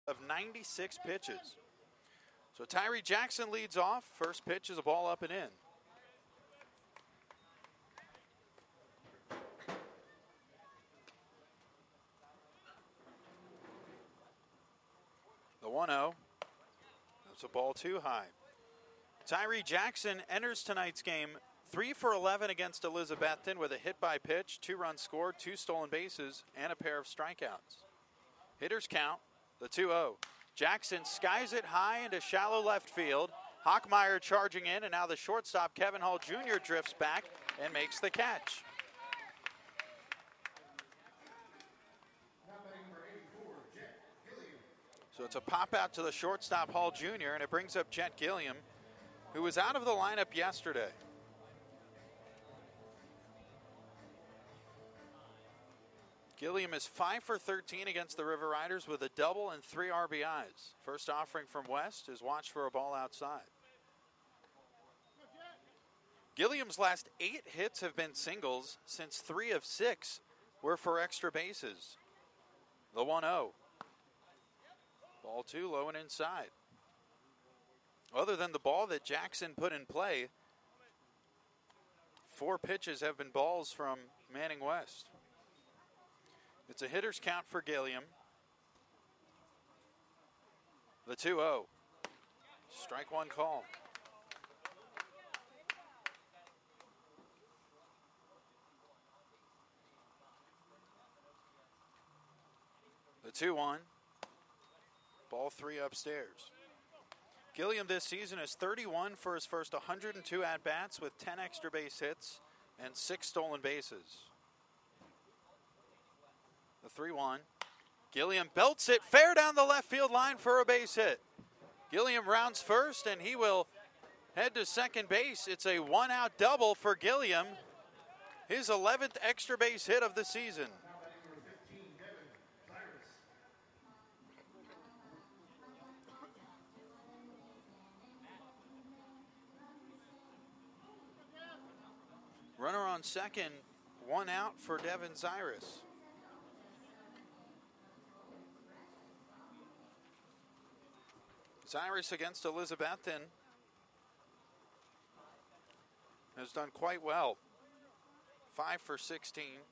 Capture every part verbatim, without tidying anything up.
of ninety-six pitches. So Tyree Jackson leads off. First pitch is a ball up and in. The one oh. That's a ball too high. Tyree Jackson enters tonight's game three for eleven against Elizabethton with a hit by pitch, two runs scored, two stolen bases, and a pair of strikeouts. Hitters count, the two oh. Jackson skies it high into shallow left field. Hockmeyer charging in, and now the shortstop, Kevin Hall Junior, drifts back and makes the catch. So it's a pop out to the shortstop, Hall Junior, and it brings up Jet Gilliam, who was out of the lineup yesterday. Gilliam is five for thirteen against the River Riders with a double and three R B Is. First offering from West is watched for a ball outside. Gilliam's last eight hits have been singles, since three of six were for extra bases. The one oh. Ball two, low and inside. Other than the ball that Jackson put in play, four pitches have been balls from Manning West. It's a hitter's count for Gilliam. The two oh. Strike one call. The two one. Ball three upstairs. Gilliam this season is thirty-one for his first one hundred two at-bats with ten extra base hits and six stolen bases. The three one. Gilliam belts it fair down the left field line for a base hit. Gilliam rounds first, and he will head to second base. It's a one-out double for Gilliam, his eleventh extra base hit of the season. Runner on second, one out for Devin Zyrus. Zyrus against Elizabethton has done quite well. Five for sixteen.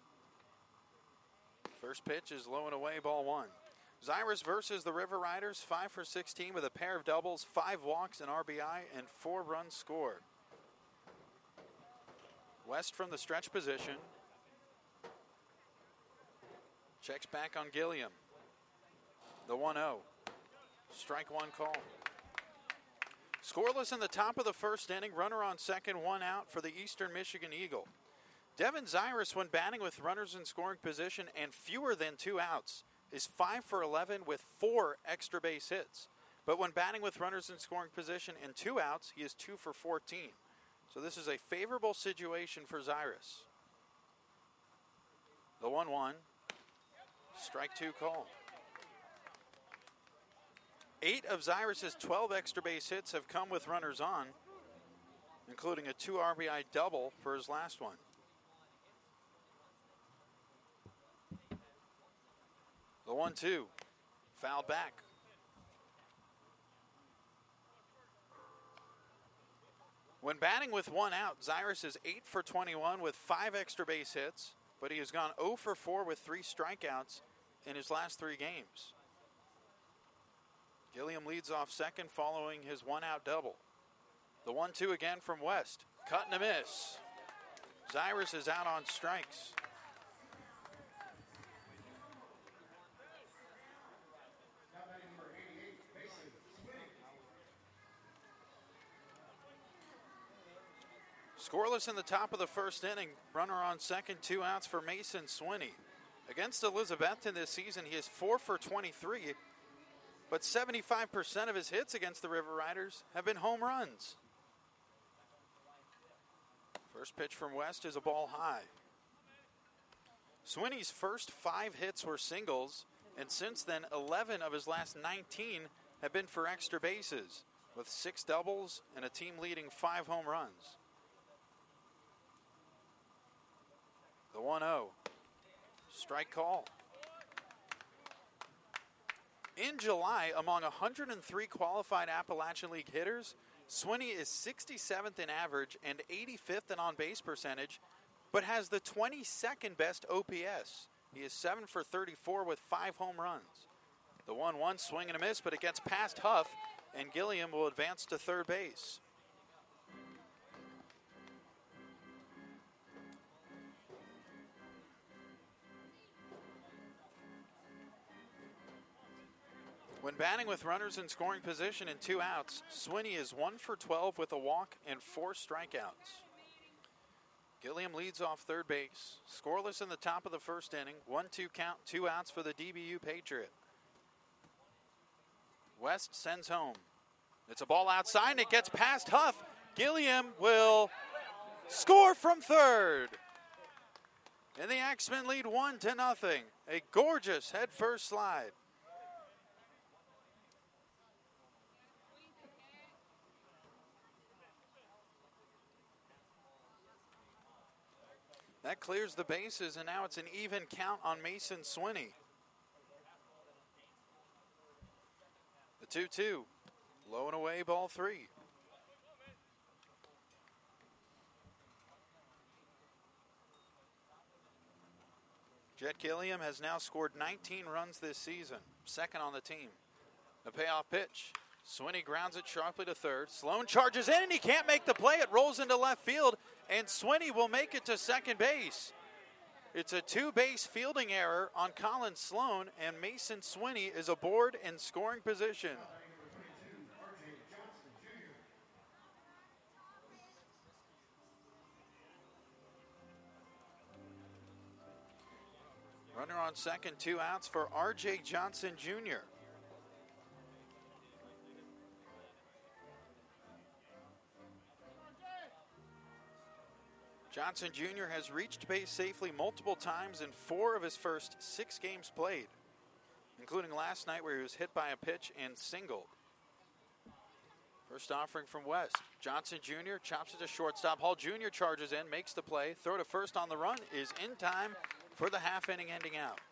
First pitch is low and away, ball one. Zyrus versus the River Riders, five for sixteen with a pair of doubles, five walks, an R B I, and four runs scored. West from the stretch position. Checks back on Gilliam. The one oh. Strike one call. Scoreless in the top of the first inning. Runner on second, one out for the Eastern Michigan Eagle. Devin Zyrus, when batting with runners in scoring position and fewer than two outs, is five for eleven with four extra base hits. But when batting with runners in scoring position and two outs, he is two for fourteen. So this is a favorable situation for Zyrus. The one one. Strike two call. Eight of Zyrus's twelve extra base hits have come with runners on, including a two R B I double for his last one. The one two. Fouled back. When batting with one out, Zyrus is eight for twenty-one with five extra base hits, but he has gone oh for four with three strikeouts in his last three games. Gilliam leads off second following his one-out double. The one two again from West. Cut and a miss. Zyrus is out on strikes. Scoreless in the top of the first inning. Runner on second, two outs for Mason Swinney. Against Elizabethton this season, he is four for twenty-three, but seventy-five percent of his hits against the River Riders have been home runs. First pitch from West is a ball high. Swinney's first five hits were singles, and since then, eleven of his last nineteen have been for extra bases, with six doubles and a team-leading five home runs. The one oh. Strike call. In July, among one hundred three qualified Appalachian League hitters, Swinney is sixty-seventh in average and eighty-fifth in on-base percentage, but has the twenty-second best O P S. He is seven for thirty-four with five home runs. The one one swing and a miss, but it gets past Huff, and Gilliam will advance to third base. When batting with runners in scoring position and two outs, Swinney is one for twelve with a walk and four strikeouts. Gilliam leads off third base. Scoreless in the top of the first inning. one two count, two outs for the D B U Patriot. West sends home. It's a ball outside and it gets past Huff. Gilliam will score from third. And the Axemen lead one to nothing. A gorgeous head first slide. That clears the bases, and now it's an even count on Mason Swinney. The two two, low and away, ball three. Jet Gilliam has now scored nineteen runs this season, second on the team. A payoff pitch. Swinney grounds it sharply to third. Sloan charges in, and he can't make the play. It rolls into left field, and Swinney will make it to second base. It's a two-base fielding error on Colin Sloan, and Mason Swinney is aboard in scoring position. Runner on second, two outs for R J Johnson Junior Johnson Junior has reached base safely multiple times in four of his first six games played, including last night where he was hit by a pitch and singled. First offering from West. Johnson Junior chops it to shortstop. Hall Junior charges in, makes the play. Throw to first on the run is in time for the half inning ending out.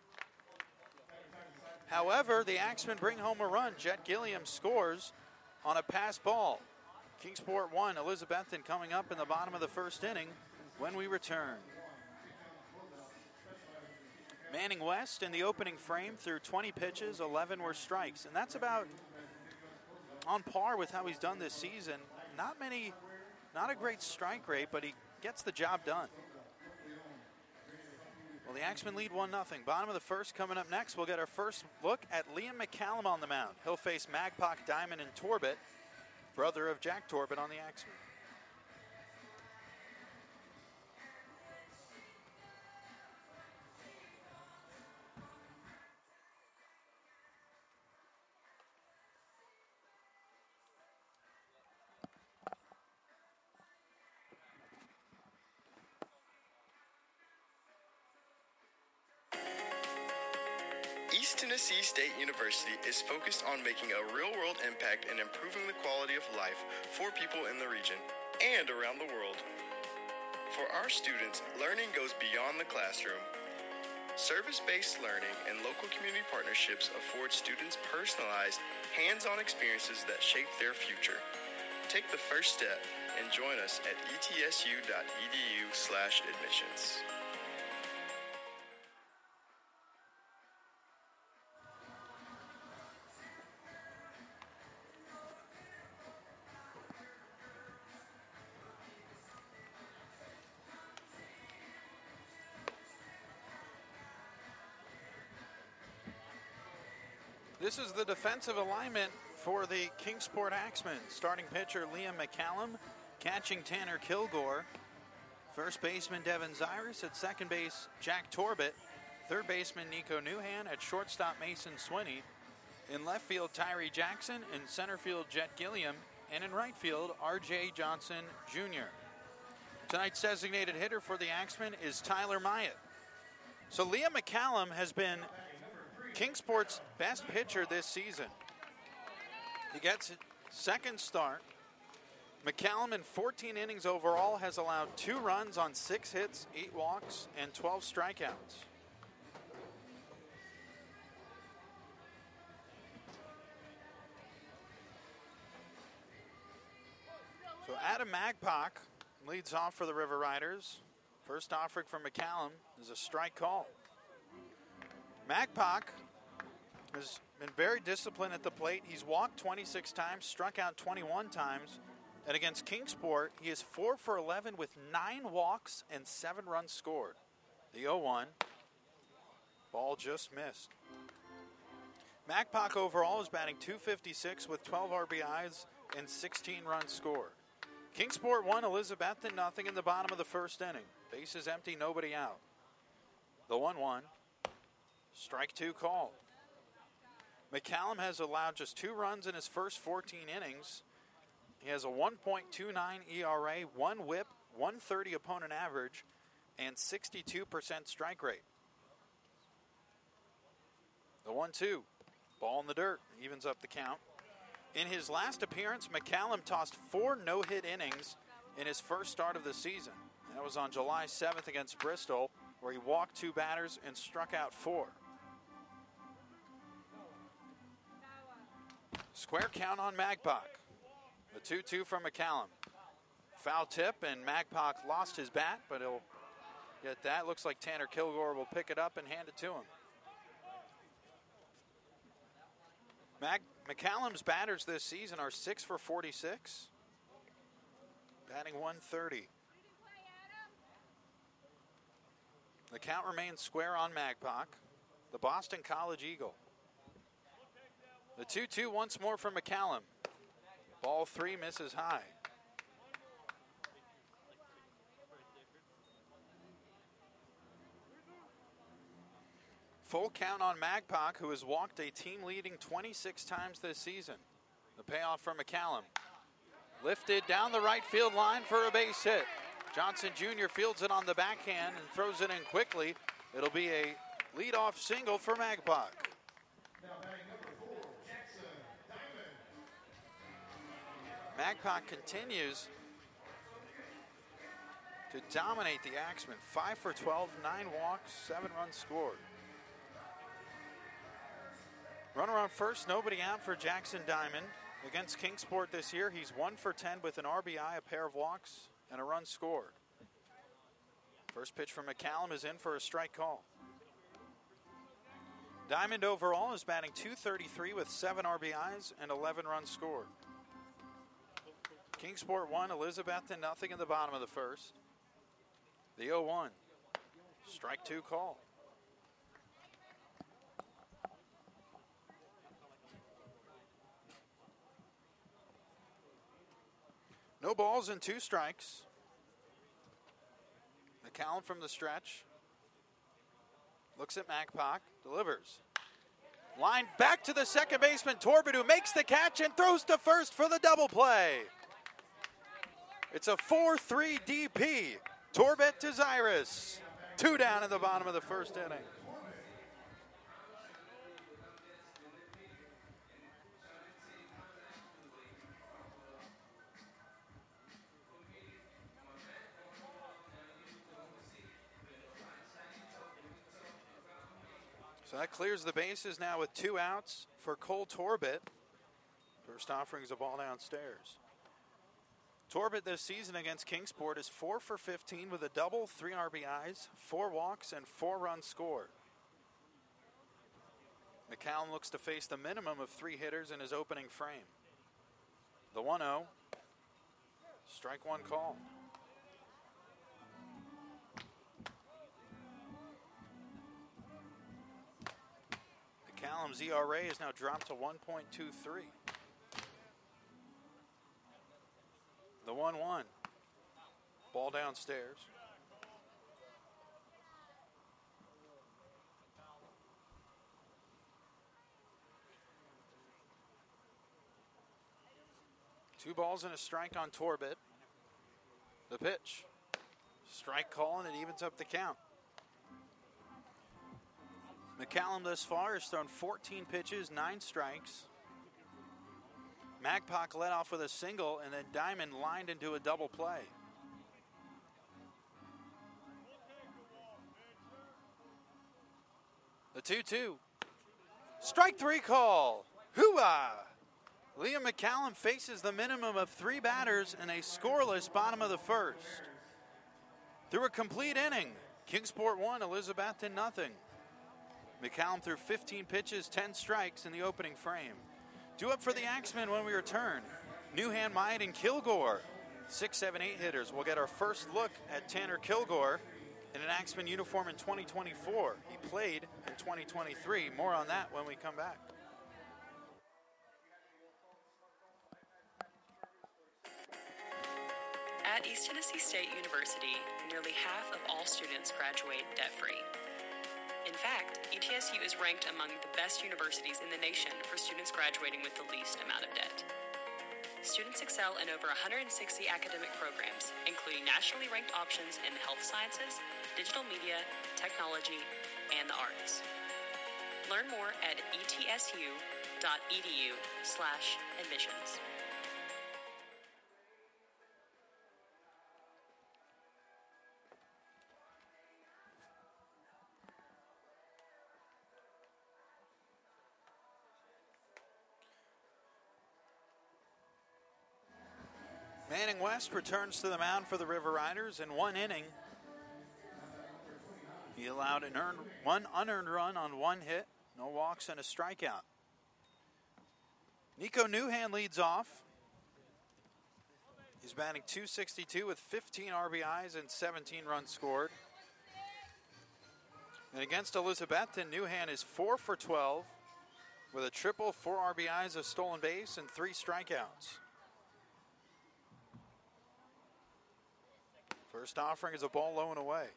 However, the Axemen bring home a run. Jet Gilliam scores on a pass ball. Kingsport one, Elizabethton coming up in the bottom of the first inning when we return. Manning West in the opening frame through twenty pitches, eleven were strikes. And that's about on par with how he's done this season. Not many, not a great strike rate, but he gets the job done. Well, the Axemen lead one nothing. Bottom of the first coming up next. We'll get our first look at Liam McCallum on the mound. He'll face Magpok, Diamond, and Torbett, brother of Jack Torbett on the Axemen. East Tennessee State University is focused on making a real-world impact and improving the quality of life for people in the region and around the world. For our students, learning goes beyond the classroom. Service-based learning and local community partnerships afford students personalized, hands-on experiences that shape their future. Take the first step and join us at e t s u dot e d u slash admissions. This is the defensive alignment for the Kingsport Axemen. Starting pitcher Liam McCallum, catching Tanner Kilgore. First baseman Devin Zyrus, at second base Jack Torbett. Third baseman Nico Newhan, at shortstop Mason Swinney. In left field Tyree Jackson, in center field Jet Gilliam, and in right field R J Johnson Junior Tonight's designated hitter for the Axemen is Tyler Myatt. So Liam McCallum has been Kingsport's best pitcher this season. He gets second start. McCallum in fourteen innings overall has allowed two runs on six hits, eight walks, and twelve strikeouts. Adam Magpach leads off for the River Riders. First offering from McCallum is a strike call. Magpach has been very disciplined at the plate. He's walked twenty-six times, struck out twenty-one times. And against Kingsport, he is four for eleven with nine walks and seven runs scored. The oh one. Ball just missed. Magpach overall is batting two fifty-six with twelve R B Is and sixteen runs scored. Kingsport one, Elizabethton nothing in the bottom of the first inning. Bases empty, nobody out. The one one. Strike two called. McCallum has allowed just two runs in his first fourteen innings. He has a one point two nine E R A, one whip, one thirty opponent average, and sixty-two percent strike rate. The one two. Ball in the dirt. Evens up the count. In his last appearance, McCallum tossed four no-hit innings in his first start of the season. That was on July seventh against Bristol, where he walked two batters and struck out four. Square count on Magpach. The two two from McCallum. Foul tip, and Magpach lost his bat, but he'll get that. Looks like Tanner Kilgore will pick it up and hand it to him. Mag- McCallum's batters this season are six for forty-six, batting one thirty. The count remains square on Magpach, the Boston College Eagle. The two two once more from McCallum. Ball three misses high. Full count on Magpach, who has walked a team-leading twenty-six times this season. The payoff from McCallum. Lifted down the right field line for a base hit. Johnson Junior fields it on the backhand and throws it in quickly. It'll be a leadoff single for Magpach. Magpach continues to dominate the Axemen. five for twelve, nine walks, seven runs scored. Runner on first, nobody out for Jackson Diamond. Against Kingsport this year, he's one for ten with an R B I, a pair of walks, and a run scored. First pitch from McCallum is in for a strike call. Diamond overall is batting two thirty-three with seven R B Is and eleven runs scored. Kingsport one, Elizabethton nothing in the bottom of the first. The oh one. Strike two call. No balls and two strikes. McCallum from the stretch. Looks at Magpach. Delivers. Line back to the second baseman, Torbett, who makes the catch and throws to first for the double play. It's a four three D P. Torbett to Zyrus. Two down in the bottom of the first inning. So that clears the bases now with two outs for Cole Torbett. First offering is a ball downstairs. Torbett this season against Kingsport is four for fifteen with a double, three R B Is, four walks, and four runs scored. McCallum looks to face the minimum of three hitters in his opening frame. The one oh. Strike one call. McCallum's E R A is now dropped to one point two three. The one one. Ball downstairs. Two balls and a strike on Torbett. The pitch. Strike call, and it evens up the count. McCallum thus far has thrown fourteen pitches, nine strikes. Magpach led off with a single, and then Diamond lined into a double play. The two two. Strike three call. Hoo-ah! Liam McCallum faces the minimum of three batters in a scoreless bottom of the first. Through a complete inning, Kingsport one, Elizabethton nothing. McCallum threw fifteen pitches, ten strikes in the opening frame. Due up for the Axemen when we return. Newhan, Myatt, and Kilgore. Six, seven, eight hitters. We'll get our first look at Tanner Kilgore in an Axemen uniform in twenty twenty-four. He played in twenty twenty-three. More on that when we come back. At East Tennessee State University, nearly half of all students graduate debt-free. In fact, E T S U is ranked among the best universities in the nation for students graduating with the least amount of debt. Students excel in over one hundred sixty academic programs, including nationally ranked options in the health sciences, digital media, technology, and the arts. Learn more at etsu.edu slash admissions. Manning West returns to the mound for the River Riders in one inning. He allowed an earned, one unearned run on one hit, no walks and a strikeout. Nico Newhan leads off. He's batting two sixty-two with fifteen R B Is and seventeen runs scored. And against Elizabethton, Newhan is four for twelve with a triple, four R B Is, a stolen base, and three strikeouts. First offering is a ball low and away.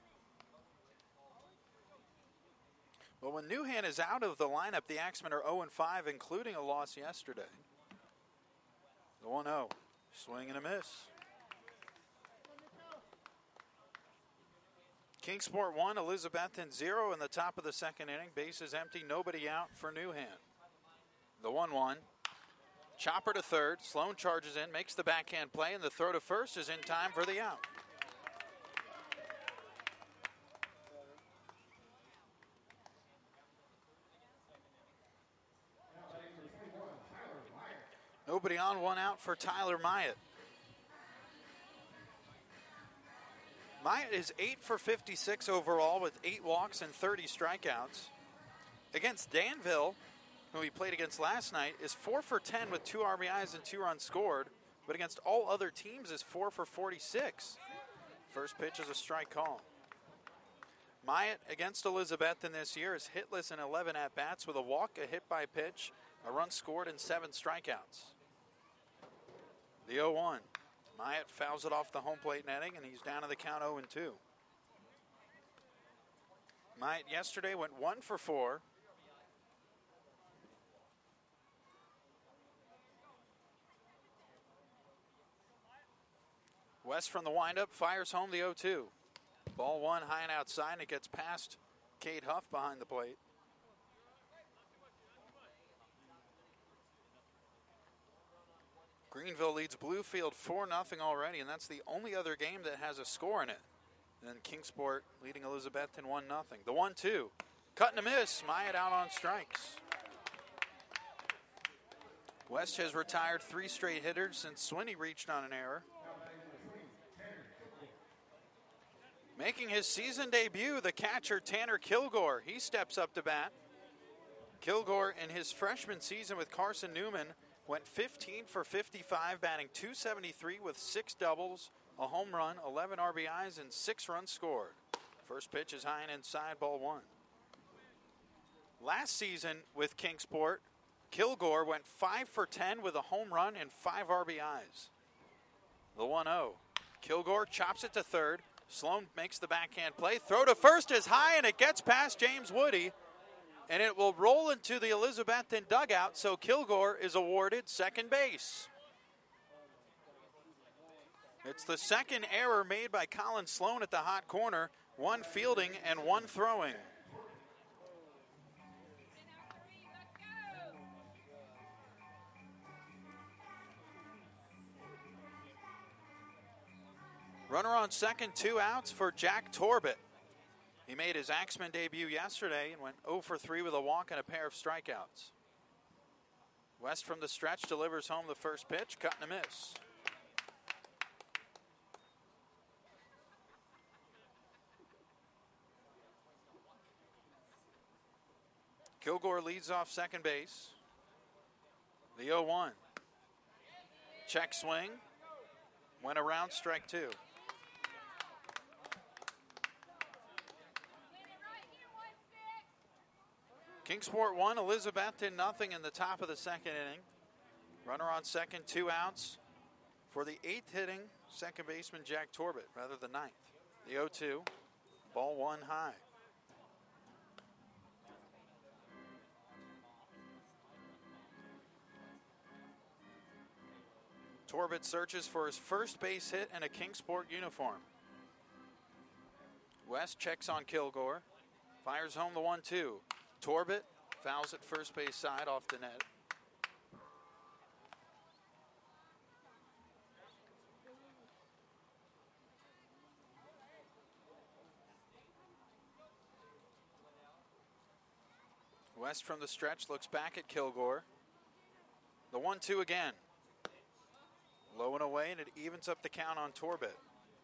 Well, when Newhan is out of the lineup, the Axemen are oh and five, including a loss yesterday. The one oh. Swing and a miss. Kingsport one, Elizabethton zero in the top of the second inning. Bases empty, nobody out for Newhan. The one one. Chopper to third. Sloan charges in, makes the backhand play, and the throw to first is in time for the out. Nobody on, one out for Tyler Myatt. Myatt is eight for fifty-six overall with eight walks and thirty strikeouts. Against Danville, who he played against last night, is four for ten with two R B Is and two runs scored, but against all other teams is four for forty-six. First pitch is a strike call. Myatt against Elizabethton this year is hitless in eleven at-bats with a walk, a hit by pitch, a run scored, and seven strikeouts. The oh one. Myatt fouls it off the home plate netting, and he's down to the count oh and two. Myatt yesterday went one for four. West from the windup fires home the oh two. Ball one high and outside, and it gets past Cade Huff behind the plate. Greenville leads Bluefield four nothing already, and that's the only other game that has a score in it. And then Kingsport leading Elizabethton one nothing. The one two. Cut and a miss. Myatt out on strikes. West has retired three straight hitters since Swinney reached on an error. Making his season debut, the catcher Tanner Kilgore. He steps up to bat. Kilgore in his freshman season with Carson Newman went fifteen for fifty-five, batting two seventy-three with six doubles, a home run, eleven R B Is, and six runs scored. First pitch is high and inside, ball one. Last season with Kingsport, Kilgore went five for ten with a home run and five R B Is. The one oh. Kilgore chops it to third. Sloan makes the backhand play. Throw to first is high, and it gets past James Woody. And it will roll into the Elizabethton dugout, so Kilgore is awarded second base. It's the second error made by Colin Sloan at the hot corner, one fielding and one throwing. Runner on second, two outs for Jack Torbett. He made his Axemen debut yesterday and went oh for three with a walk and a pair of strikeouts. West from the stretch delivers home the first pitch, cut and a miss. Kilgore leads off second base. The oh one. Check swing. Went around, strike two. Kingsport one, Elizabethton nothing in the top of the second inning. Runner on second, two outs for the eighth hitting second baseman Jack Torbett, rather the ninth. The oh two, ball one high. Torbett searches for his first base hit in a Kingsport uniform. West checks on Kilgore, fires home the one two. Torbett fouls it first base side off the net. West from the stretch looks back at Kilgore. The one two again. Low and away, and it evens up the count on Torbett.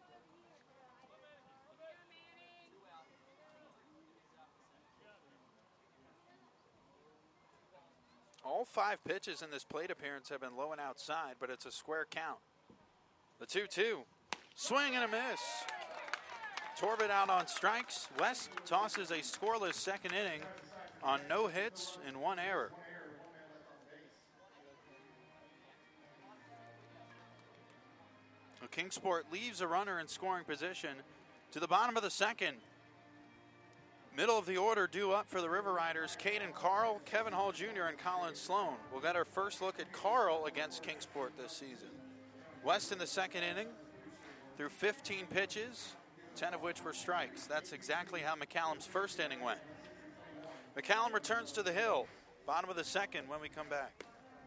All five pitches in this plate appearance have been low and outside, but it's a square count. The two two. Swing and a miss. Torbett out on strikes. West tosses a scoreless second inning on no hits and one error. Kingsport leaves a runner in scoring position to the bottom of the second. Middle of the order due up for the River Riders, Caden Carl, Kevin Hall Junior, and Colin Sloan. We'll get our first look at Carl against Kingsport this season. West in the second inning threw fifteen pitches, ten of which were strikes. That's exactly how McCallum's first inning went. McCallum returns to the hill, bottom of the second when we come back.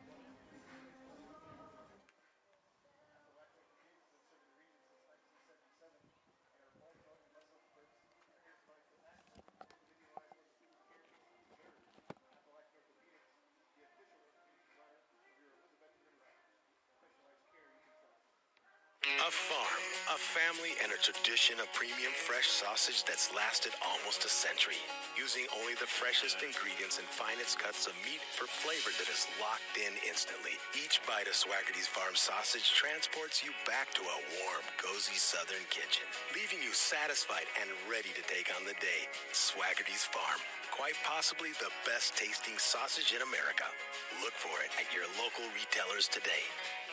A farm, a family, and a tradition of premium fresh sausage that's lasted almost a century. Using only the freshest ingredients and finest cuts of meat for flavor that is locked in instantly. Each bite of Swaggerty's Farm sausage transports you back to a warm, cozy southern kitchen, leaving you satisfied and ready to take on the day. Swaggerty's Farm, quite possibly the best tasting sausage in America. Look for it at your local retailers today.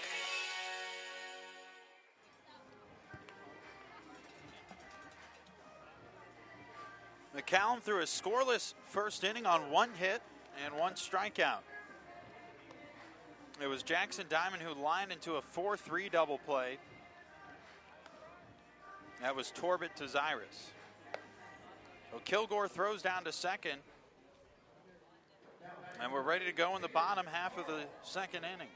McCallum threw a scoreless first inning on one hit and one strikeout. It was Jackson Diamond who lined into a four three double play. That was Torbett to Zyrus. So Kilgore throws down to second. And we're ready to go in the bottom half of the second inning.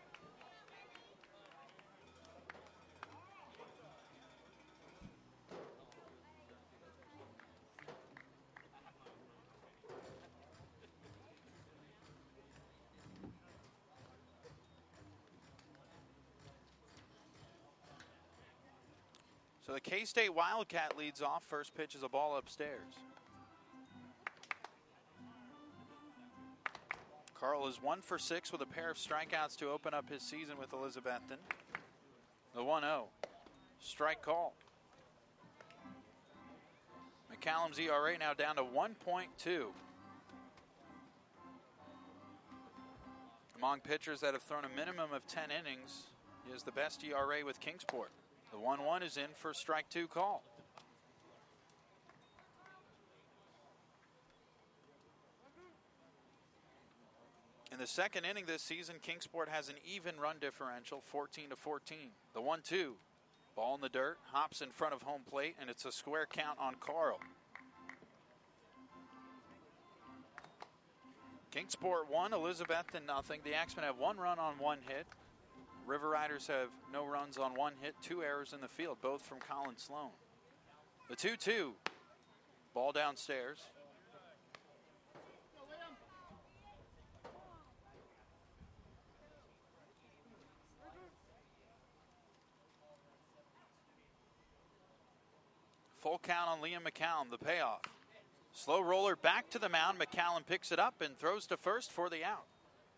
So the K-State Wildcat leads off. First pitch is a ball upstairs. Carl is one for six with a pair of strikeouts to open up his season with Elizabethton. The one oh. Strike call. McCallum's E R A now down to one point two. Among pitchers that have thrown a minimum of ten innings, he has the best E R A with Kingsport. The one one is in for strike two call. In the second inning this season, Kingsport has an even run differential, fourteen to fourteen. The one two, ball in the dirt, hops in front of home plate, and it's a square count on Carl. Kingsport one, Elizabethton nothing. The Axemen have one run on one hit. River Riders have no runs on one hit, two errors in the field, both from Colin Sloan. The two two, ball downstairs. Full count on Liam McCallum, the payoff. Slow roller back to the mound. McCallum picks it up and throws to first for the out.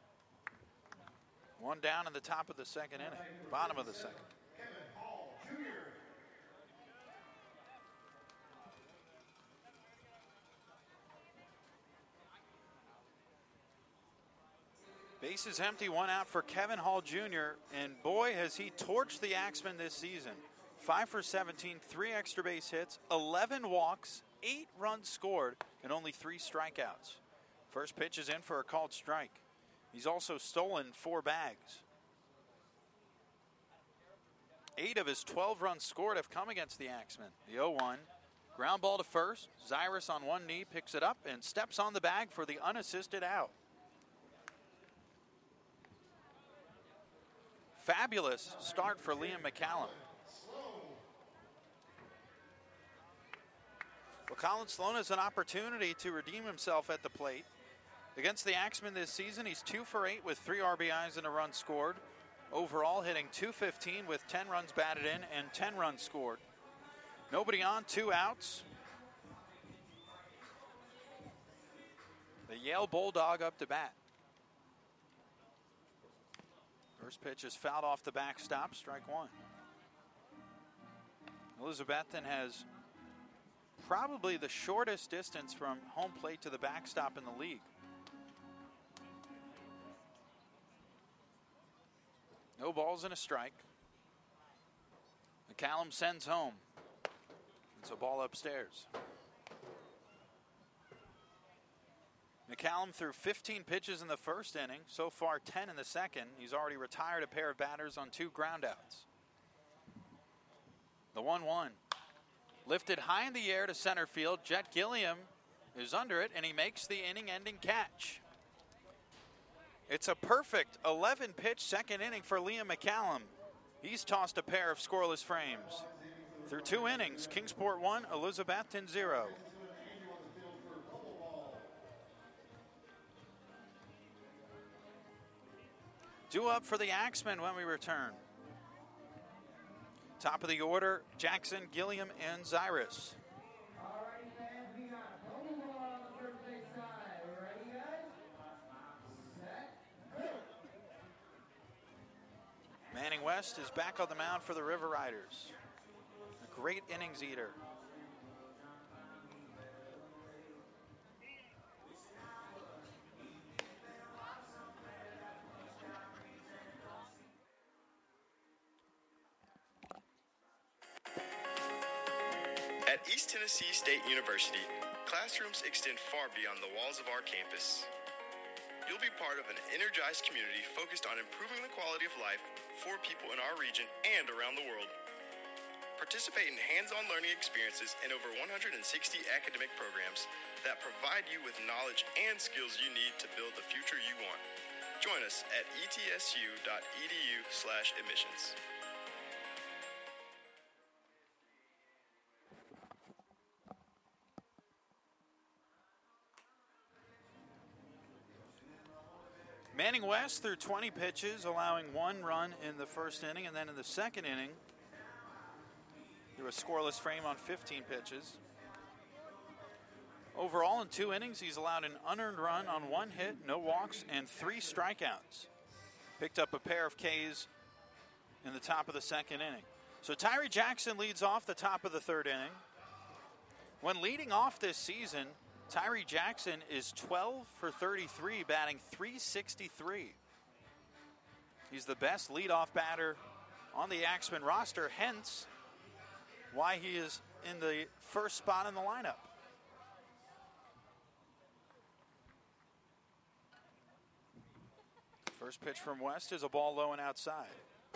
One down in the top of the second inning, bottom of the second. Bases empty, one out for Kevin Hall Junior And boy, has he torched the Axemen this season. Five for seventeen, three extra base hits, eleven walks, eight runs scored, and only three strikeouts. First pitch is in for a called strike. He's also stolen four bags. Eight of his twelve runs scored have come against the Axemen. The oh one. Ground ball to first. Zyrus on one knee picks it up and steps on the bag for the unassisted out. Fabulous start for Liam McCallum. Well, Colin Sloan has an opportunity to redeem himself at the plate. Against the Axemen this season, he's two for eight with three R B Is and a run scored. Overall, hitting two fifteen with ten runs batted in and ten runs scored. Nobody on, two outs. The Yale Bulldog up to bat. First pitch is fouled off the backstop, strike one. Elizabethton has probably the shortest distance from home plate to the backstop in the league. No balls and a strike. McCallum sends home. It's a ball upstairs. McCallum threw fifteen pitches in the first inning, so far ten in the second. He's already retired a pair of batters on two groundouts. The one one. Lifted high in the air to center field. Jet Gilliam is under it, and he makes the inning-ending catch. It's a perfect eleven-pitch second inning for Liam McCallum. He's tossed a pair of scoreless frames. Through two innings, Kingsport one, Elizabethton zero. Due up for the Axemen when we return. Top of the order, Jackson, Gilliam, and Zyrus. Manning West is back on the mound for the River Riders. A great innings eater. At East Tennessee State University, classrooms extend far beyond the walls of our campus. You'll be part of an energized community focused on improving the quality of life for people in our region and around the world. Participate in hands-on learning experiences in over one hundred sixty academic programs that provide you with knowledge and skills you need to build the future you want. Join us at e t s u dot e d u slash admissions. Manning West threw twenty pitches, allowing one run in the first inning, and then in the second inning, threw a scoreless frame on fifteen pitches. Overall, in two innings, he's allowed an unearned run on one hit, no walks, and three strikeouts. Picked up a pair of Ks in the top of the second inning. So Tyree Jackson leads off the top of the third inning. When leading off this season, Tyree Jackson is twelve for thirty-three, batting three sixty-three. He's the best leadoff batter on the Axemen roster, hence why he is in the first spot in the lineup. First pitch from West is a ball low and outside.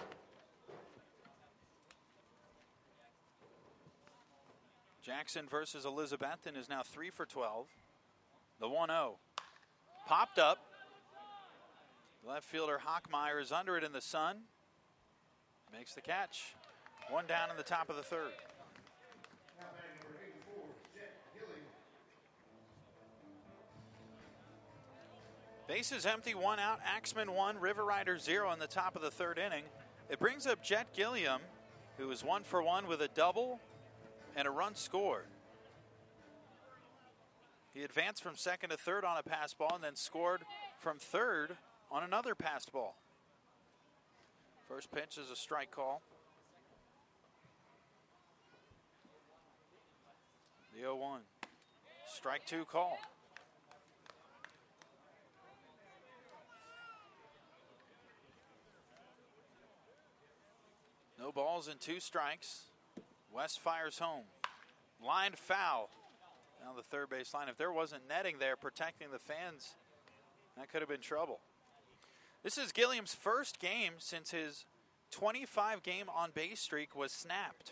Jackson versus Elizabethton is now three for twelve. The one oh. Popped up. Left fielder Hockmeyer is under it in the sun. Makes the catch. One down in the top of the third. Bases empty, one out. Axemen one, River Riders zero in the top of the third inning. It brings up Jet Gilliam, who is one for one with a double and a run scored. He advanced from second to third on a pass ball and then scored from third on another passed ball. First pitch is a strike call. The oh one. Strike two call. No balls and two strikes. West fires home. Line foul. Down the third base line. If there wasn't netting there protecting the fans, that could have been trouble. This is Gilliam's first game since his twenty-five game on base streak was snapped.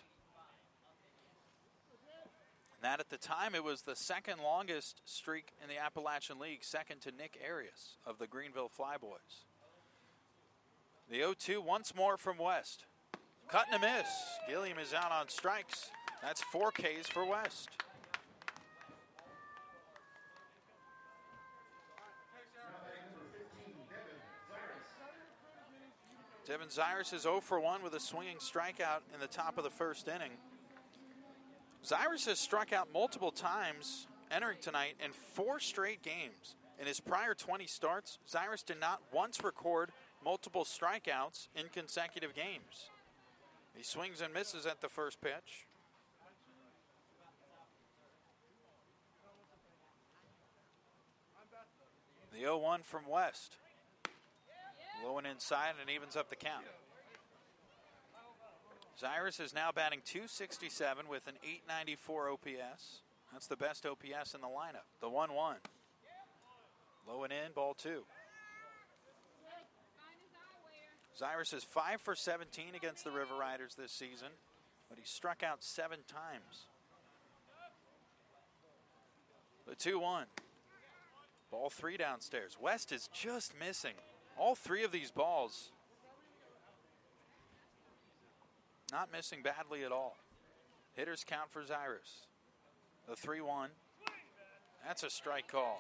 That at the time, it was the second longest streak in the Appalachian League, second to Nick Arias of the Greenville Flyboys. The oh two once more from West. Cut and a miss. Gilliam is out on strikes. That's four Ks for West. Devin Zyrus is oh for one with a swinging strikeout in the top of the first inning. Zyrus has struck out multiple times entering tonight in four straight games. In his prior twenty starts, Zyrus did not once record multiple strikeouts in consecutive games. He swings and misses at the first pitch. The oh one from West. Low and inside and evens up the count. Zyrus is now batting two sixty-seven with an eight ninety-four O P S. That's the best O P S in the lineup. The one one. Low and in, ball two. Zyrus is five for seventeen against the River Riders this season, but he struck out seven times. The two one. Ball three downstairs. West is just missing all three of these balls. Not missing badly at all. Hitters count for Zyrus. The three one. That's a strike call.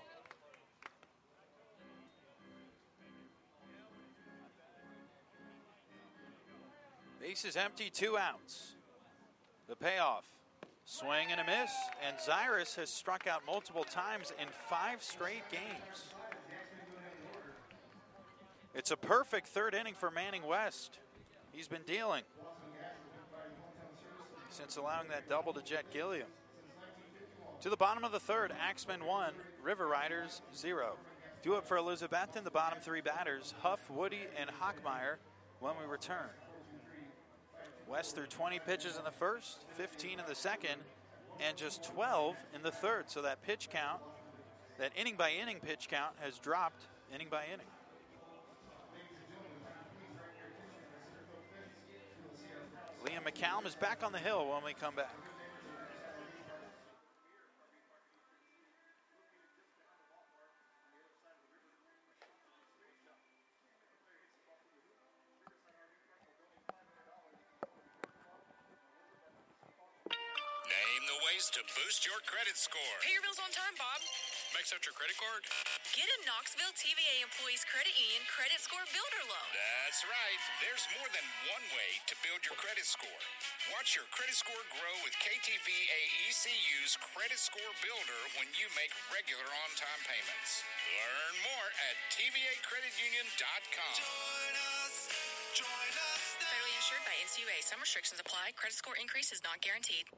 Base is empty, two outs. The payoff. Swing and a miss, and Zyrus has struck out multiple times in five straight games. It's a perfect third inning for Manning West. He's been dealing since allowing that double to Jet Gilliam. To the bottom of the third, Axman one, River Riders zero. Due up for Elizabethton, the bottom three batters, Huff, Woody, and Hockmeyer when we return. West threw twenty pitches in the first, fifteen in the second, and just twelve in the third. So that pitch count, that inning by inning pitch count has dropped inning by inning. Liam McCallum is back on the hill when we come back. Name the ways to boost your credit score. Pay your bills on time, Bob. Max out your credit card. Get a Knoxville T V A Employees Credit Union Credit Score Builder Loan. That's right. There's more than one way to build your credit score. Watch your credit score grow with K T V A E C U's Credit Score Builder when you make regular on-time payments. Learn more at T V A credit union dot com. Join us. Join us. Federally insured by N C U A. Some restrictions apply. Credit score increase is not guaranteed.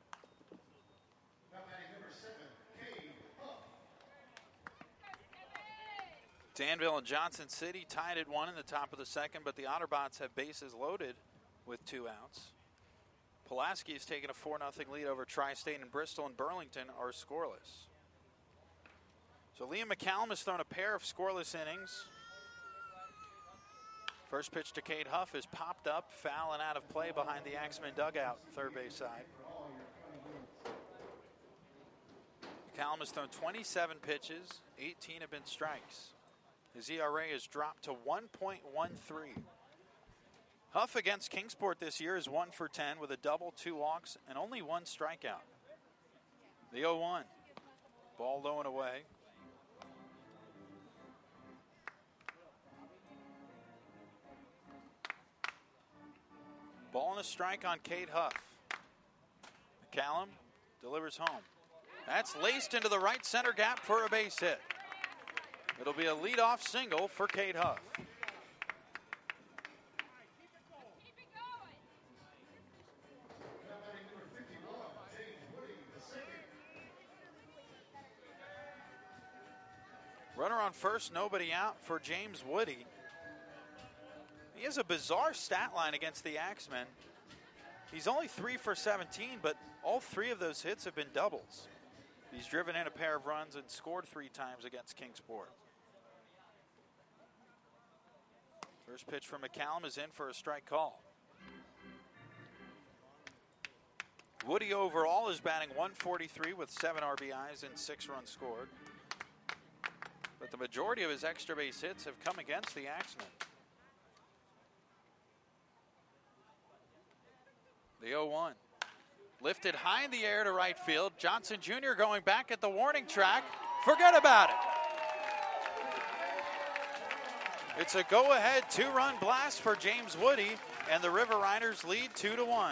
Danville and Johnson City tied at one in the top of the second, but the Otterbots have bases loaded with two outs. Pulaski has taken a four nothing lead over Tri-State, and Bristol and Burlington are scoreless. So Liam McCallum has thrown a pair of scoreless innings. First pitch to Cade Huff is popped up, foul and out of play behind the Axman dugout, third base side. McCallum has thrown twenty-seven pitches, eighteen have been strikes. His E R A has dropped to one point one three. Huff against Kingsport this year is one for ten with a double, two walks, and only one strikeout. The oh one. Ball low and away. Ball and a strike on Cade Huff. McCallum delivers home. That's laced into the right center gap for a base hit. It'll be a leadoff single for Cade Huff. Runner on first, nobody out for James Woody. He has a bizarre stat line against the Axemen. He's only three for seventeen, but all three of those hits have been doubles. He's driven in a pair of runs and scored three times against Kingsport. First pitch from McCallum is in for a strike call. Woody overall is batting one forty-three with seven R B Is and six runs scored. But the majority of his extra base hits have come against the Axemen. The oh one. Lifted high in the air to right field. Johnson Junior going back at the warning track. Forget about it. It's a go-ahead two-run blast for James Woody, and the River Riders lead two to one.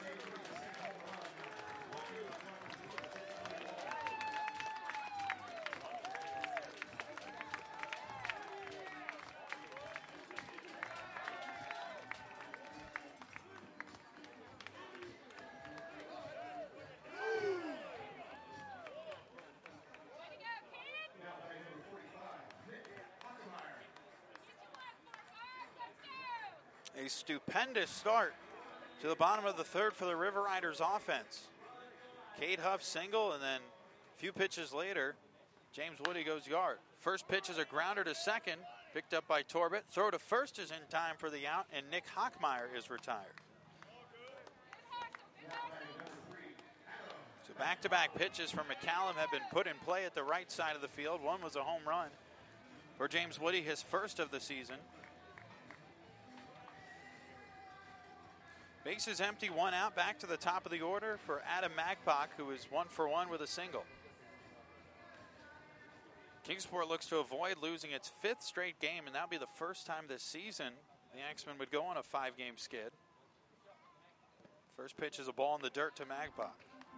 A stupendous start to the bottom of the third for the River Riders offense. Cade Huff single, and then a few pitches later, James Woody goes yard. First pitch is a grounder to second, picked up by Torbett. Throw to first is in time for the out, and Nick Hockmeyer is retired. So back-to-back pitches from McCallum have been put in play at the right side of the field. One was a home run for James Woody, his first of the season. Bases empty, one out, back to the top of the order for Adam Magpach, who is one for one with a single. Kingsport looks to avoid losing its fifth straight game, and that'll be the first time this season the Axemen would go on a five-game skid. First pitch is a ball in the dirt to Magpach.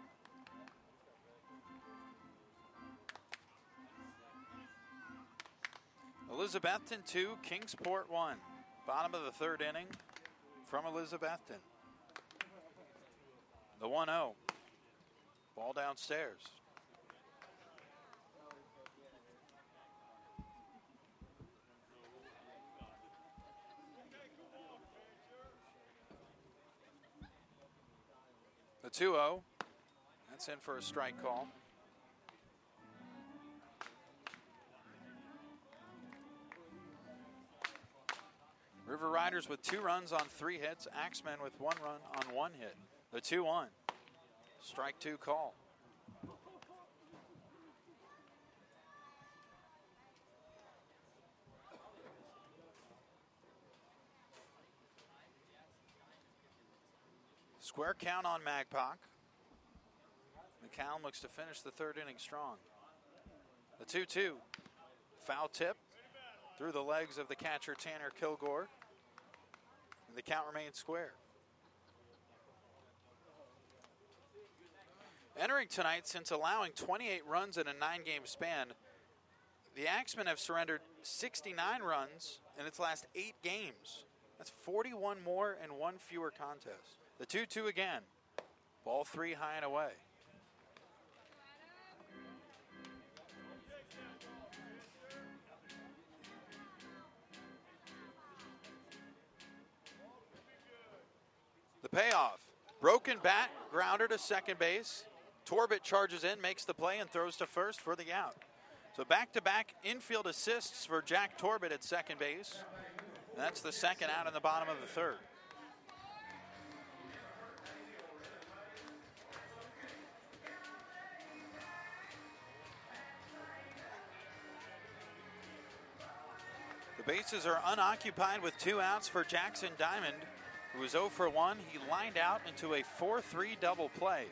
Elizabethton two, Kingsport one. Bottom of the third inning from Elizabethton. The one oh. Ball downstairs. The two oh. That's in for a strike call. River Riders with two runs on three hits. Axemen with one run on one hit. The two one. Strike two call. Square count on Magpach. McCallum looks to finish the third inning strong. The two two. Foul tip through the legs of the catcher Tanner Kilgore. And the count remains square. Entering tonight, since allowing twenty-eight runs in a nine-game span, the Axemen have surrendered sixty-nine runs in its last eight games. That's forty-one more and one fewer contests. The two two again. Ball three high and away. The payoff. Broken bat, grounder to second base. Torbett charges in, makes the play, and throws to first for the out. So back-to-back infield assists for Jack Torbett at second base. That's the second out in the bottom of the third. The bases are unoccupied with two outs for Jackson Diamond, who was oh for one. He lined out into a four three double play.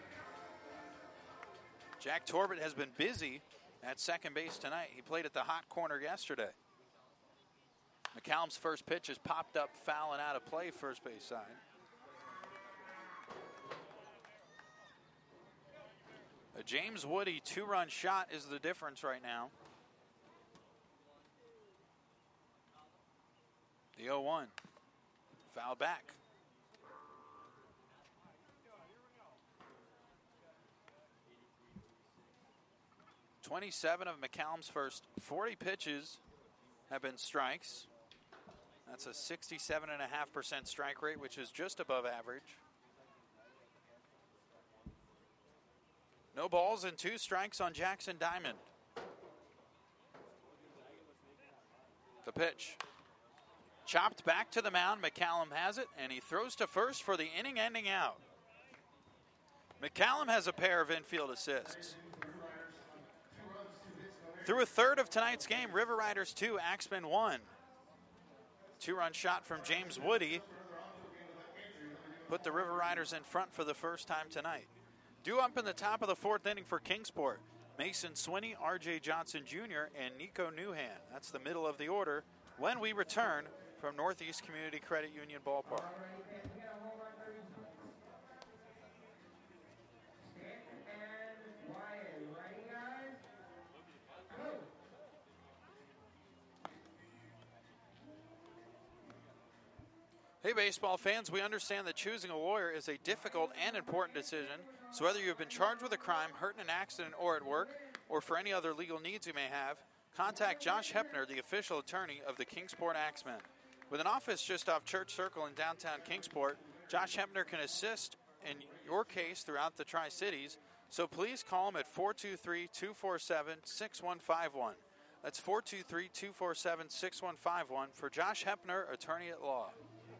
Jack Torbett has been busy at second base tonight. He played at the hot corner yesterday. McCallum's first pitch is popped up foul and out of play first base side. A James Woody two-run shot is the difference right now. The oh one. Foul back. twenty-seven of McCallum's first forty pitches have been strikes. That's a sixty-seven point five percent strike rate, which is just above average. No balls and two strikes on Jackson Diamond. The pitch. Chopped back to the mound. McCallum has it, and he throws to first for the inning-ending out. McCallum has a pair of infield assists. Through a third of tonight's game, River Riders two, Axman one. Two-run shot from James Woody put the River Riders in front for the first time tonight. Due up in the top of the fourth inning for Kingsport, Mason Swinney, R J Johnson Junior, and Nico Newhan. That's the middle of the order when we return from Northeast Community Credit Union Ballpark. Hey, baseball fans, we understand that choosing a lawyer is a difficult and important decision. So whether you have been charged with a crime, hurt in an accident, or at work, or for any other legal needs you may have, contact Josh Hepner, the official attorney of the Kingsport Axemen. With an office just off Church Circle in downtown Kingsport, Josh Hepner can assist in your case throughout the Tri-Cities. So please call him at four two three, two four seven, six one five one. That's four two three, two four seven, six one five one for Josh Hepner, attorney at law.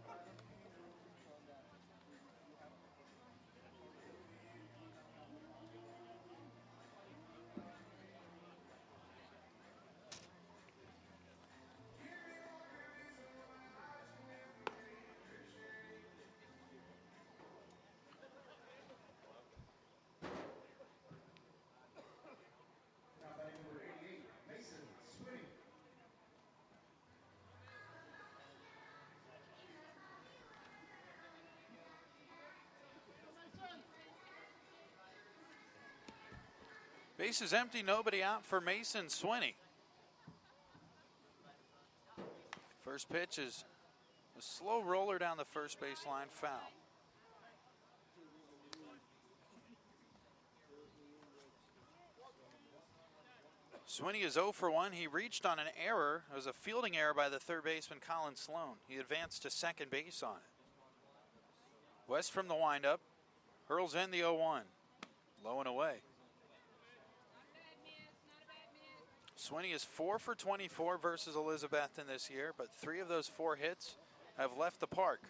Base is empty, nobody out for Mason Swinney. First pitch is a slow roller down the first baseline, foul. Swinney is oh for one. He reached on an error. It was a fielding error by the third baseman, Colin Sloan. He advanced to second base on it. West from the windup, hurls in the oh one. Low and away. Swinney is four for twenty-four versus Elizabethton this year, but three of those four hits have left the park.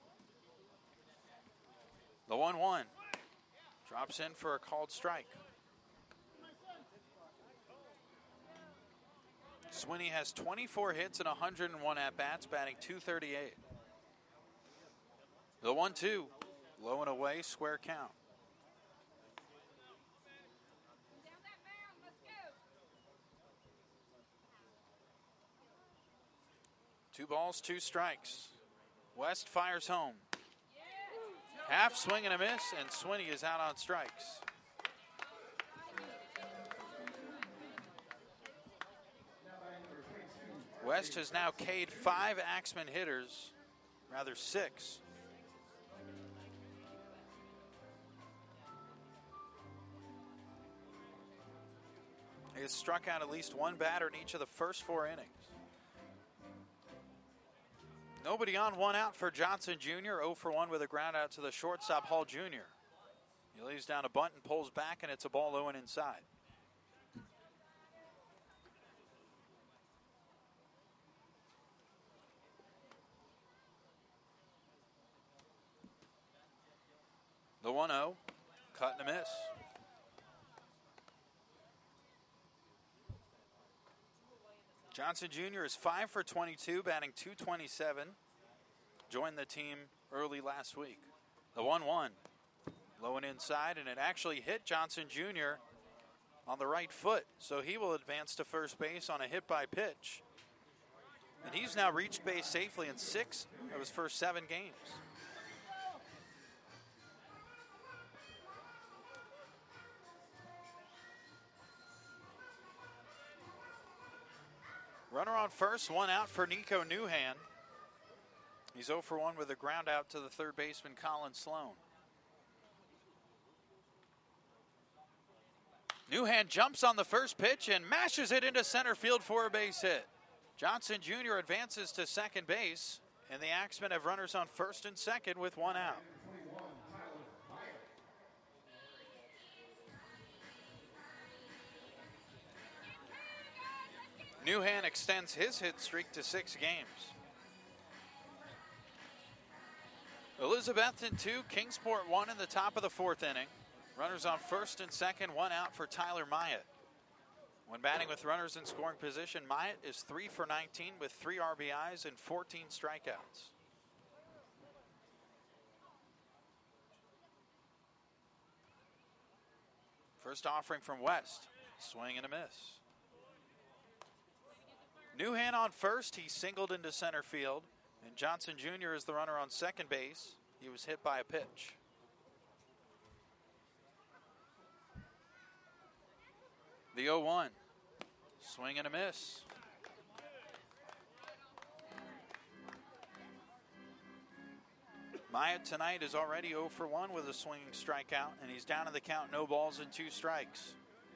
The one one drops in for a called strike. Swinney has twenty-four hits and one hundred one at-bats, batting two thirty-eight. The one two, low and away, square count. Two balls, two strikes. West fires home. Half swing and a miss, and Swinney is out on strikes. West has now K'd five Axemen hitters, rather six. He has struck out at least one batter in each of the first four innings. Nobody on, one out for Johnson Junior oh for one with a ground out to the shortstop, Hall Junior He lays down a bunt and pulls back, and it's a ball low and inside. The one oh, cut and a miss. Johnson Junior is five for twenty-two, batting two twenty-seven. Joined the team early last week. The one one, low and inside, and it actually hit Johnson Junior on the right foot, so he will advance to first base on a hit by pitch. And he's now reached base safely in six of his first seven games. Runner on first, one out for Nico Newhan. He's oh for one with a ground out to the third baseman, Colin Sloan. Newhan jumps on the first pitch and mashes it into center field for a base hit. Johnson Junior advances to second base, and the Axemen have runners on first and second with one out. Newhan extends his hit streak to six games. Elizabethton two, Kingsport one in the top of the fourth inning. Runners on first and second, one out for Tyler Myatt. When batting with runners in scoring position, Myatt is three for nineteen with three R B Is and fourteen strikeouts. First offering from West, swing and a miss. Newhan on first, he singled into center field, and Johnson Junior is the runner on second base. He was hit by a pitch. The oh one, swing and a miss. Myatt tonight is already oh for one with a swinging strikeout, and he's down in the count, no balls and two strikes.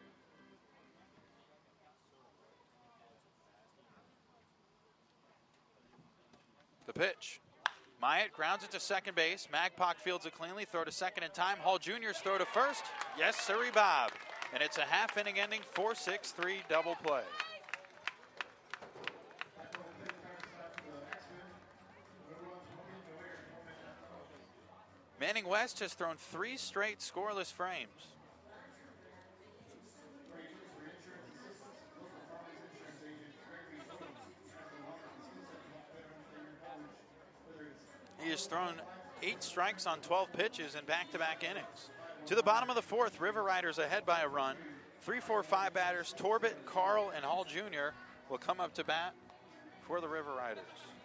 The pitch. Myatt grounds it to second base. Magpok fields it cleanly. Throw to second in time. Hall Junior's throw to first. Yes, sirree, Bob. And it's a half inning ending four six three double play. Manning West has thrown three straight scoreless frames. He has thrown eight strikes on twelve pitches in back-to-back innings. To the bottom of the fourth, River Riders ahead by a run. Three, four, five batters, Torbett, Carl, and Hall Junior will come up to bat for the River Riders.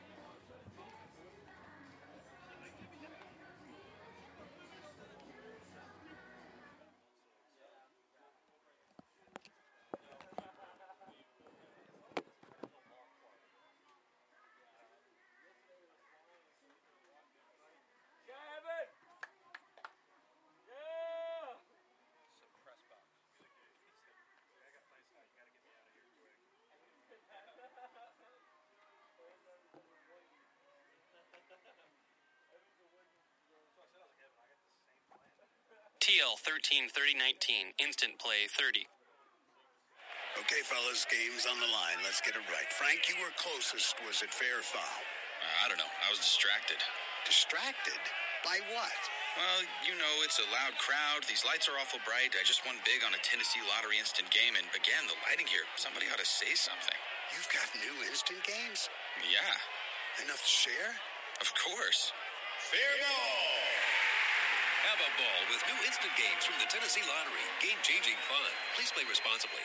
T L thirteen thirty nineteen, instant play thirty. Okay, fellas, game's on the line. Let's get it right. Frank, you were closest. Was it fair or foul? Uh, I don't know. I was distracted. Distracted? By what? Well, you know, it's a loud crowd. These lights are awful bright. I just won big on a Tennessee Lottery instant game. And again, the lighting here, somebody ought to say something. You've got new instant games? Yeah. Enough to share? Of course. Fair ball! Have a ball with new instant games from the Tennessee Lottery. Game-changing fun. Please play responsibly.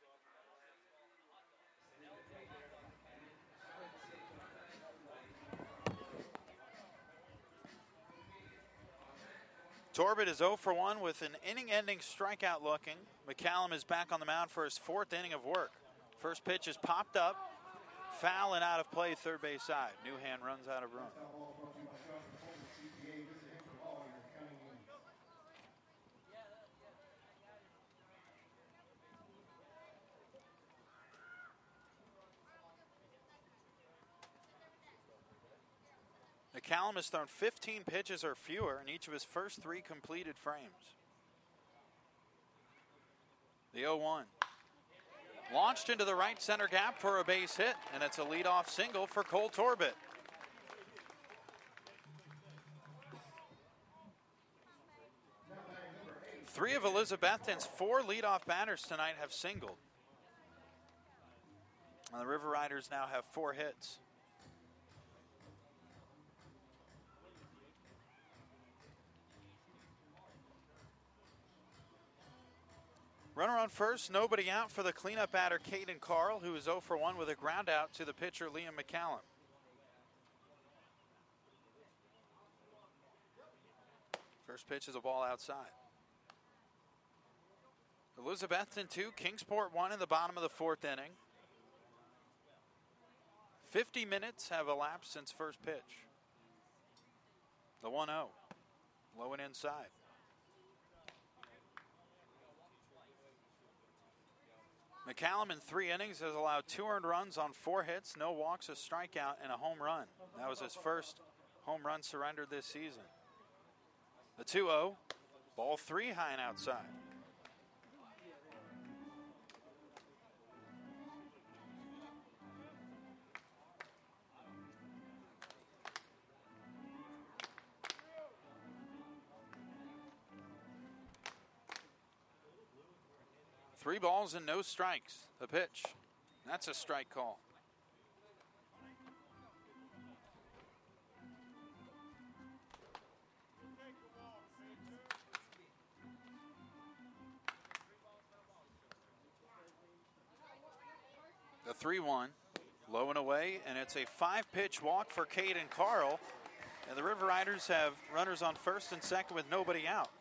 Torbett is oh for one with an inning-ending strikeout looking. McCallum is back on the mound for his fourth inning of work. First pitch is popped up, foul and out of play, third base side. Newhan runs out of room. McCallum has thrown fifteen pitches or fewer in each of his first three completed frames. The oh one. Launched into the right center gap for a base hit, and it's a leadoff single for Cole Torbett. Three of Elizabethton's four leadoff batters tonight have singled. And the River Riders now have four hits. Runner on first, nobody out for the cleanup batter, Caden Carl, who is oh for one with a ground out to the pitcher, Liam McCallum. First pitch is a ball outside. Elizabethton two, Kingsport one in the bottom of the fourth inning. fifty minutes have elapsed since first pitch. The one oh. Low and inside. McCallum in three innings has allowed two earned runs on four hits, no walks, a strikeout, and a home run. That was his first home run surrendered this season. The two oh. Ball three high and outside. Three balls and no strikes. The pitch. That's a strike call. The three one. Low and away, and it's a five-pitch walk for Caden Carl. And the River Riders have runners on first and second with nobody out.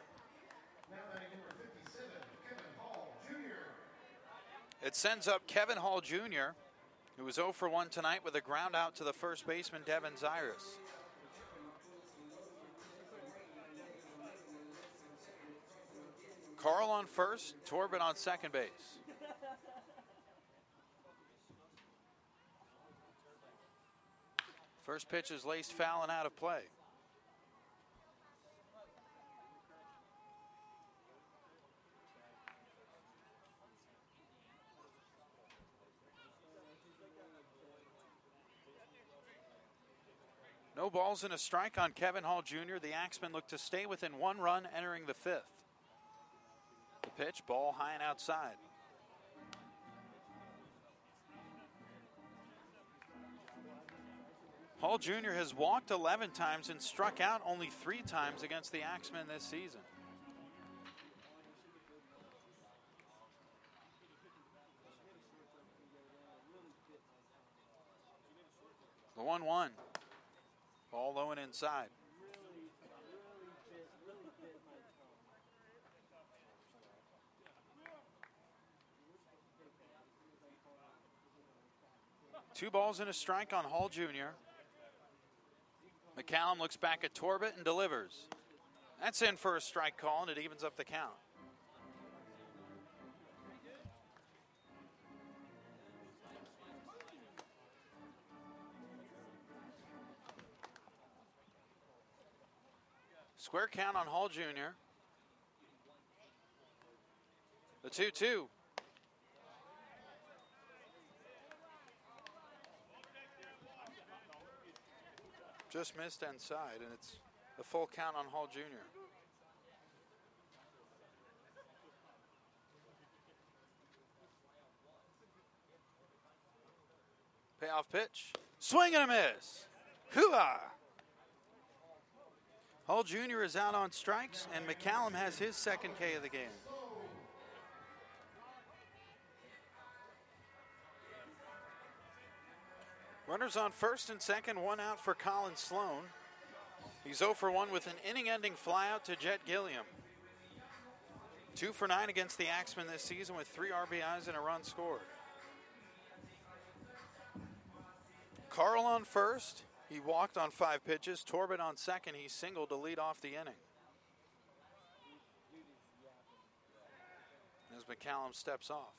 It sends up Kevin Hall Junior, who was oh for one tonight with a ground out to the first baseman, Devin Zyrus. Carl on first, Torbett on second base. First pitch is laced foul and out of play. No balls and a strike on Kevin Hall Junior The Axemen look to stay within one run entering the fifth. The pitch, ball high and outside. Hall Junior has walked eleven times and struck out only three times against the Axemen this season. The one one. Ball low and inside. Two balls and a strike on Hall Junior McCallum looks back at Torbett and delivers. That's in for a strike call, and it evens up the count. Square count on Hall Junior The two two. Just missed inside, and it's the full count on Hall Junior Payoff pitch. Swing and a miss. Hoo-ah! Hall Junior is out on strikes, and McCallum has his second K of the game. Runners on first and second, one out for Colin Sloan. He's oh for one with an inning-ending flyout to Jet Gilliam. two for nine against the Axemen this season with three R B Is and a run scored. Carl on first. He walked on five pitches. Torbett on second. He singled to lead off the inning. As McCallum steps off.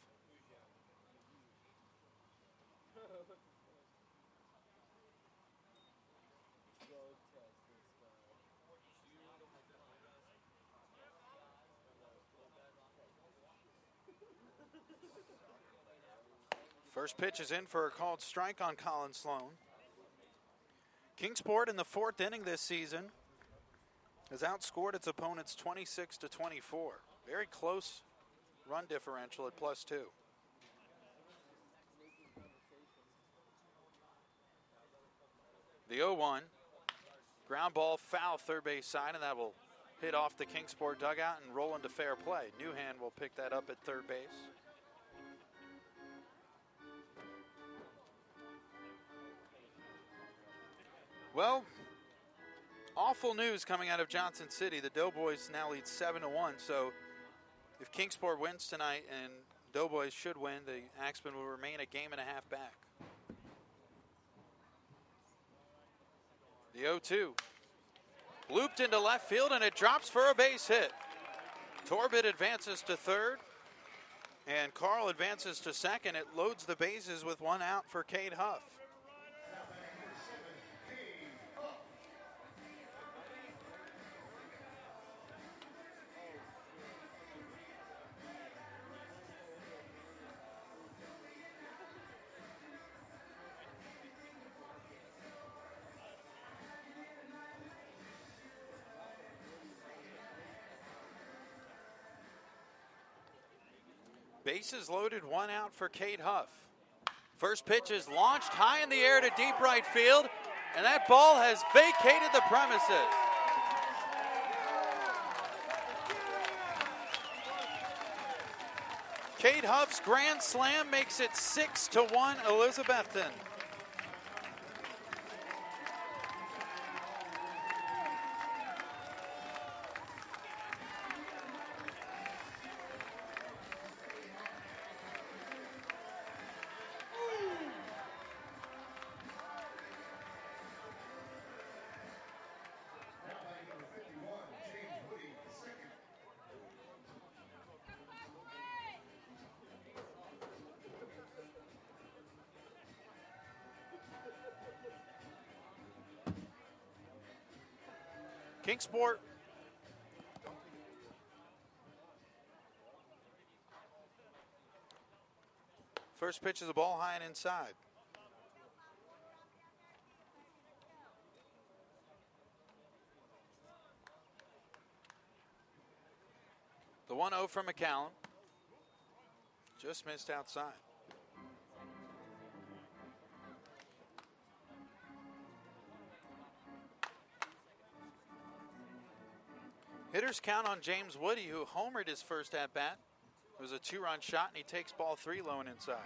First pitch is in for a called strike on Colin Sloan. Kingsport in the fourth inning this season has outscored its opponents twenty-six to twenty-four. Very close run differential at plus two. The oh one. Ground ball foul third base side, and that will hit off the Kingsport dugout and roll into fair play. Newhand will pick that up at third base. Well, awful news coming out of Johnson City. The Doughboys now lead seven to one, so if Kingsport wins tonight, and Doughboys should win, the Axemen will remain a game and a half back. The oh two. Looped into left field, and it drops for a base hit. Torbett advances to third, and Carl advances to second. It loads the bases with one out for Cade Huff. Bases loaded, one out for Cade Huff. First pitch is launched high in the air to deep right field, and that ball has vacated the premises. Cade Huff's grand slam makes it six to one Elizabethton. Kingsport. First pitch is a ball high and inside. The one oh from McCallum. Just missed outside. Hitters count on James Woody, who homered his first at-bat. It was a two-run shot, and he takes ball three low and inside.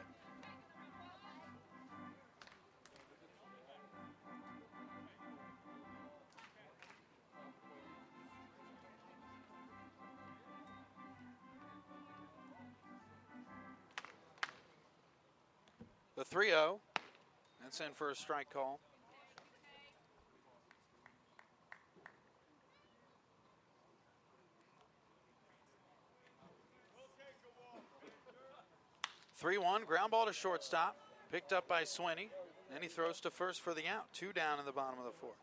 The three oh. That's in for a strike call. three one, ground ball to shortstop, picked up by Swinney. Then he throws to first for the out. Two down in the bottom of the fourth.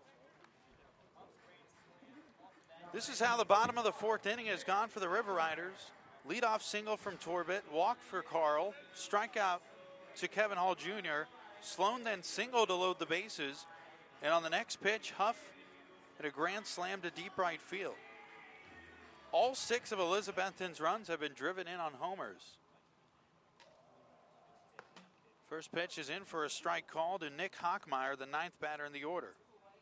This is how the bottom of the fourth inning has gone for the River Riders. Leadoff single from Torbett, walk for Carl, strikeout to Kevin Hall Junior Sloan then single to load the bases. And on the next pitch, Huff hit a grand slam to deep right field. All six of Elizabethton's runs have been driven in on homers. First pitch is in for a strike call to Nick Hockmeyer, the ninth batter in the order.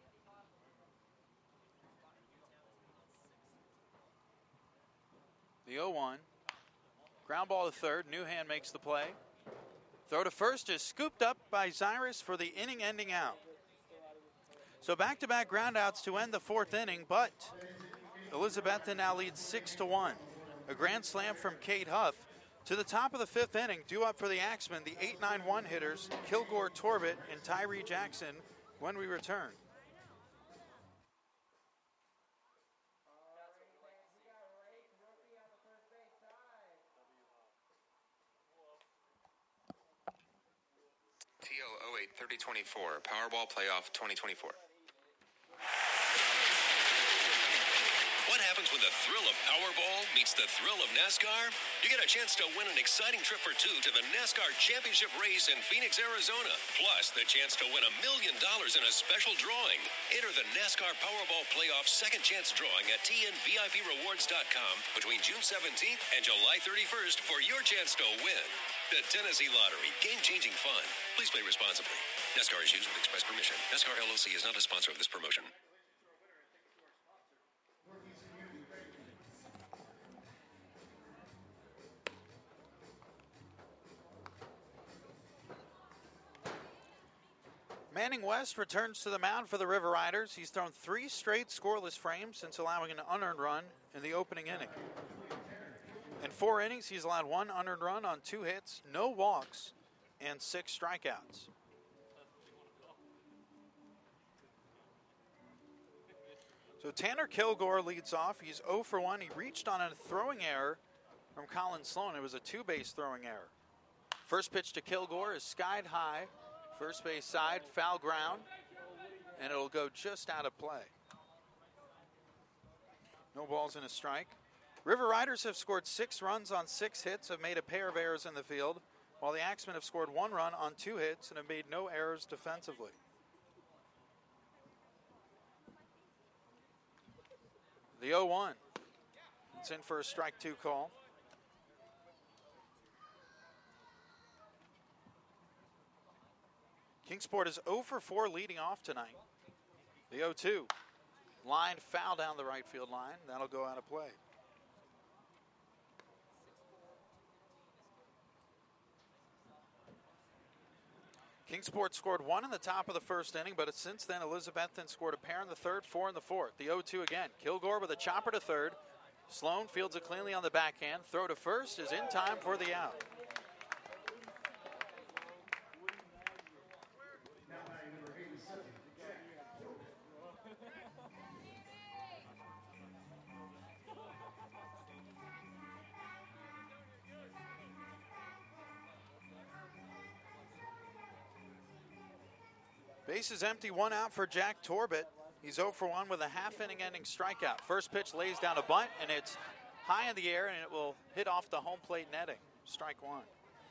The oh one. Ground ball to third. Newhand makes the play. Throw to first is scooped up by Zyrus for the inning-ending out. So back-to-back groundouts to end the fourth inning, but Elizabethton now leads six to one. A grand slam from Cade Huff. To the top of the fifth inning, due up for the Axemen, the eight nine one hitters, Kilgore Torbett and Tyree Jackson, when we return. T O oh eight thirty twenty-four, Powerball Playoff twenty twenty-four. What happens when the thrill of Powerball meets the thrill of NASCAR? You get a chance to win an exciting trip for two to the NASCAR Championship Race in Phoenix, Arizona. Plus, the chance to win a million dollars in a special drawing. Enter the NASCAR Powerball Playoff Second Chance Drawing at T N V I P rewards dot com between June seventeenth and July thirty-first for your chance to win. The Tennessee Lottery. Game-changing fun. Please play responsibly. NASCAR is used with express permission. NASCAR L L C is not a sponsor of this promotion. Manning West returns to the mound for the River Riders. He's thrown three straight scoreless frames since allowing an unearned run in the opening inning. In four innings, he's allowed one unearned run on two hits, no walks, and six strikeouts. So Tanner Kilgore leads off. He's zero for one. He reached on a throwing error from Colin Sloan. It was a two-base throwing error. First pitch to Kilgore is skied high. First base side, foul ground, and it'll go just out of play. No balls and a strike. River Riders have scored six runs on six hits, have made a pair of errors in the field, while the Axemen have scored one run on two hits and have made no errors defensively. The oh one. It's in for a strike two call. Kingsport is zero for four leading off tonight. The oh two. Line foul down the right field line. That'll go out of play. Kingsport scored one in the top of the first inning, but since then Elizabethton scored a pair in the third, four in the fourth. The oh two again. Kilgore with a chopper to third. Sloan fields it cleanly on the backhand. Throw to first is in time for the out. Base is empty, one out for Jack Torbett. He's zero for one with a half-inning ending strikeout. First pitch lays down a bunt, and it's high in the air, and it will hit off the home plate netting. Strike one.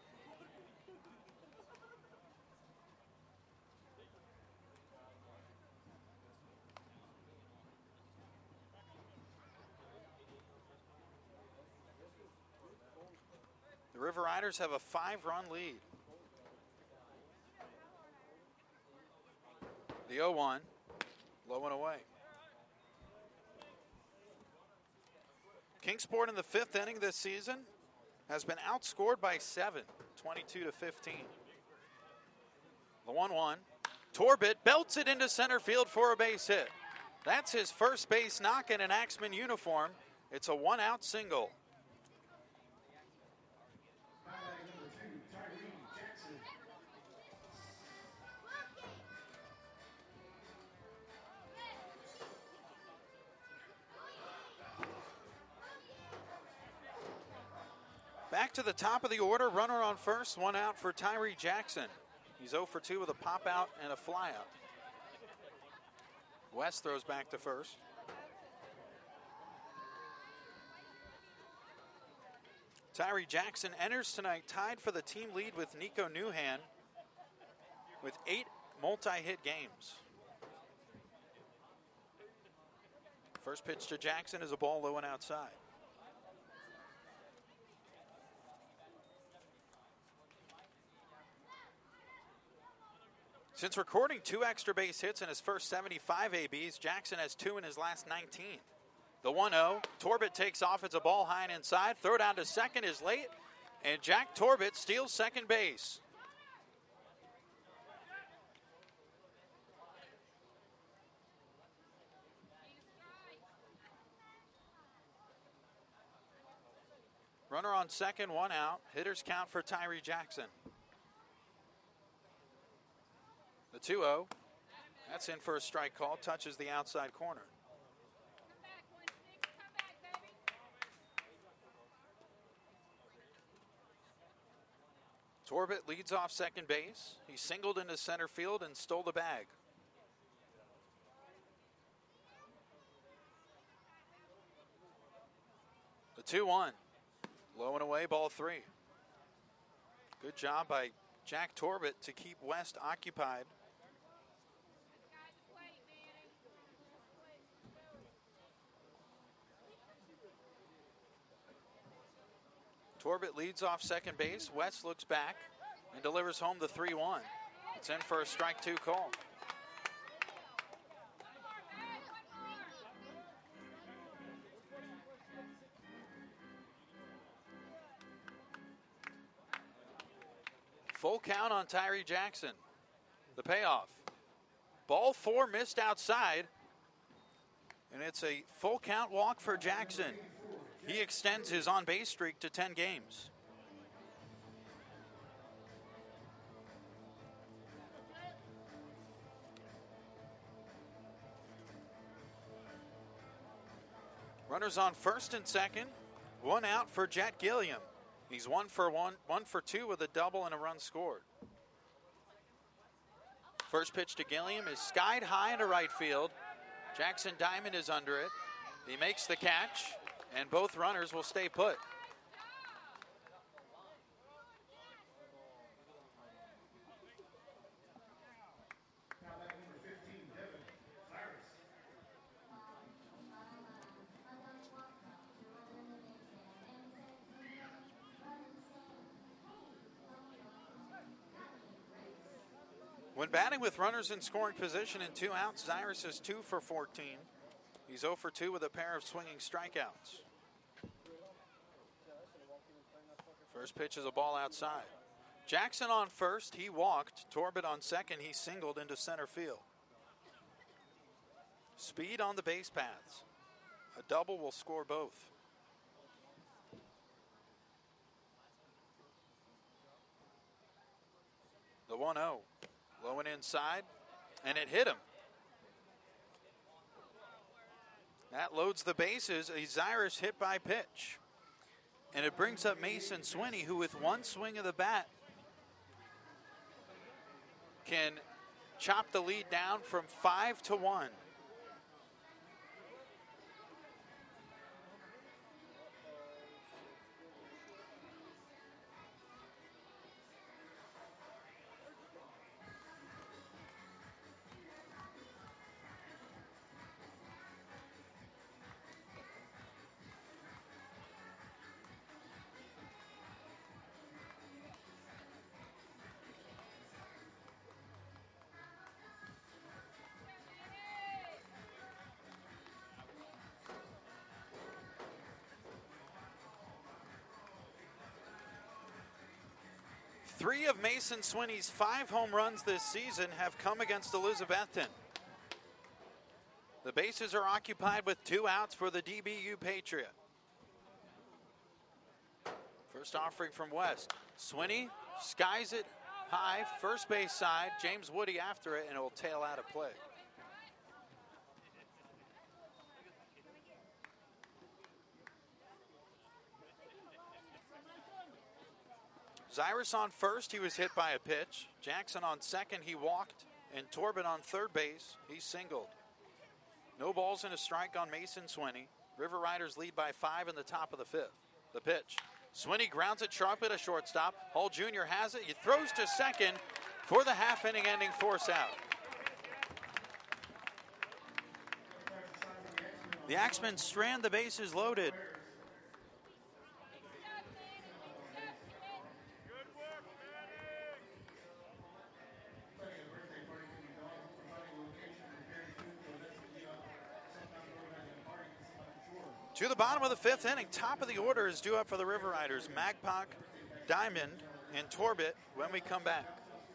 The River Riders have a five-run lead. The oh one, low and away. Kingsport in the fifth inning this season has been outscored by seven, twenty-two to fifteen. The one one. Torbett belts it into center field for a base hit. That's his first base knock in an Axeman uniform. It's a one-out single. Back to the top of the order, runner on first, one out for Tyree Jackson. He's zero for two with a pop out and a fly out. West throws back to first. Tyree Jackson enters tonight tied for the team lead with Nico Newhan with eight multi-hit games. First pitch to Jackson is a ball low and outside. Since recording two extra base hits in his first seventy-five A Bs, Jackson has two in his last nineteen. The one oh, Torbett takes off. It's a ball high and inside. Throw down to second is late, and Jack Torbett steals second base. Runner on second, one out. Hitters count for Tyree Jackson. The two oh, that's in for a strike call, touches the outside corner. Torbett leads off second base. He singled into center field and stole the bag. The two one, low and away, ball three. Good job by Jack Torbett to keep West occupied. Torbett leads off second base. West looks back and delivers home the three one. It's in for a strike two call. Full count on Tyree Jackson. The payoff. Ball four missed outside, and it's a full count walk for Jackson. He extends his on-base streak to ten games. Runners on first and second. One out for Jet Gilliam. He's one for one, one for two with a double and a run scored. First pitch to Gilliam is skied high into right field. Jackson Diamond is under it. He makes the catch, and both runners will stay put. When batting with runners in scoring position and two outs, Cyrus is two for fourteen. He's zero for two with a pair of swinging strikeouts. First pitch is a ball outside. Jackson on first, he walked. Torbett on second, he singled into center field. Speed on the base paths. A double will score both. The one oh. Low and inside, and it hit him. That loads the bases. A Cyrus hit by pitch. And it brings up Mason Swinney, who with one swing of the bat can chop the lead down from five to one. Three of Mason Swinney's five home runs this season have come against Elizabethton. The bases are occupied with two outs for the D B U Patriot. First offering from West. Swinney skies it high, first base side. James Woody after it, and it will tail out of play. Cyrus on first, he was hit by a pitch. Jackson on second, he walked. And Torbett on third base, he singled. No balls and a strike on Mason Swinney. River Riders lead by five in the top of the fifth. The pitch. Swinney grounds it sharp at a shortstop. Hull Junior has it. He throws to second for the half-inning ending force out. The Axemen strand the bases loaded. To the bottom of the fifth inning, top of the order is due up for the River Riders. Magpok, Diamond, and Torbett when we come back.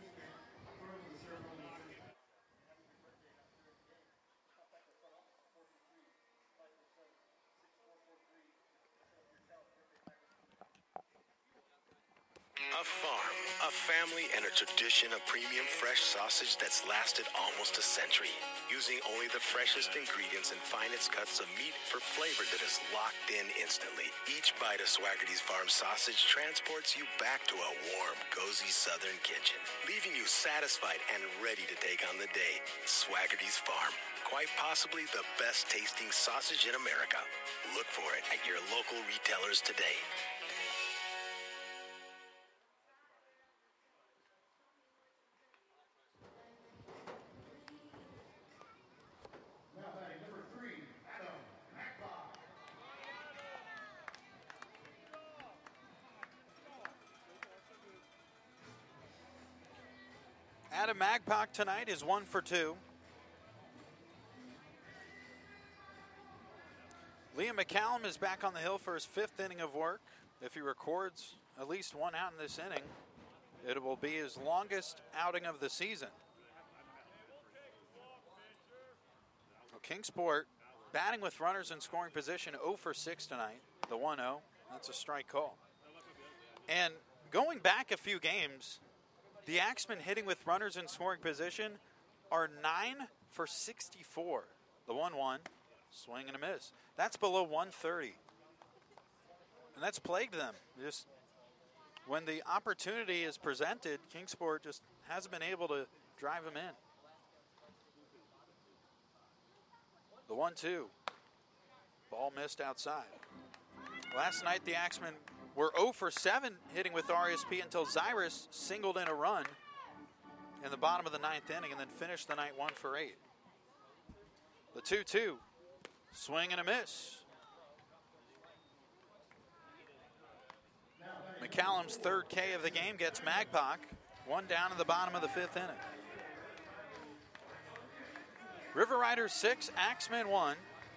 A farm, a family, and a tradition of premium fresh sausage that's lasted almost a century. Using only the freshest ingredients and finest cuts of meat for flavor that is locked in instantly. Each bite of Swaggerty's Farm sausage transports you back to a warm, cozy southern kitchen, leaving you satisfied and ready to take on the day. Swaggerty's Farm, quite possibly the best tasting sausage in America. Look for it at your local retailers today. Adam Magpok tonight is one for two. Liam McCallum is back on the hill for his fifth inning of work. If he records at least one out in this inning, it will be his longest outing of the season. Well, Kingsport batting with runners in scoring position, zero for six tonight. The one oh, that's a strike call. And going back a few games, the Axemen hitting with runners in scoring position are nine for sixty-four. The one one. Swing and a miss. That's below one thirty. And that's plagued them. Just when the opportunity is presented, Kingsport just hasn't been able to drive them in. The one two. Ball missed outside. Last night, the Axemen were oh for seven hitting with R E S P until Zyrus singled in a run in the bottom of the ninth inning and then finished the night one for eight. The two two. Swing and a miss. McCallum's third K of the game gets Magpok. One down in the bottom of the fifth inning. River Riders six, Axemen one.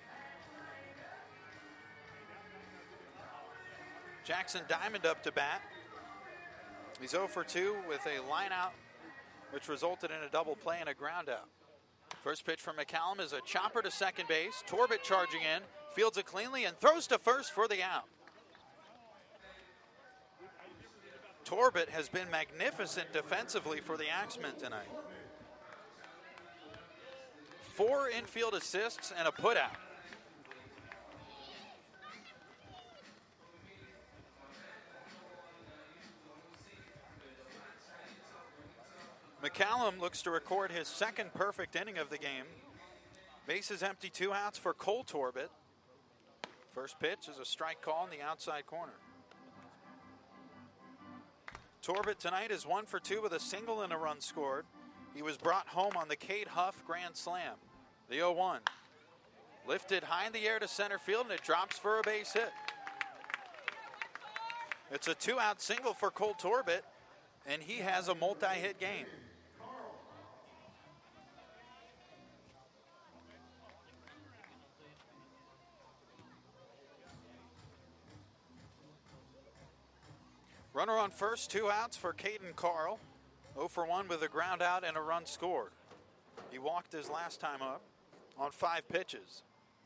Jackson Diamond up to bat. He's oh for two with a line out, which resulted in a double play and a ground out. First pitch from McCallum is a chopper to second base. Torbett charging in, fields it cleanly, and throws to first for the out. Torbett has been magnificent defensively for the Axemen tonight. Four infield assists and a putout. McCallum looks to record his second perfect inning of the game. Bases empty, two outs for Cole Torbett. First pitch is a strike call in the outside corner. Torbett tonight is one for two with a single and a run scored. He was brought home on the Cade Huff grand slam. The oh one. Lifted high in the air to center field, and it drops for a base hit. It's a two-out single for Cole Torbett, and he has a multi-hit game. Runner on first, two outs for Caden Carl. oh for one with a ground out and a run scored. He walked his last time up on five pitches.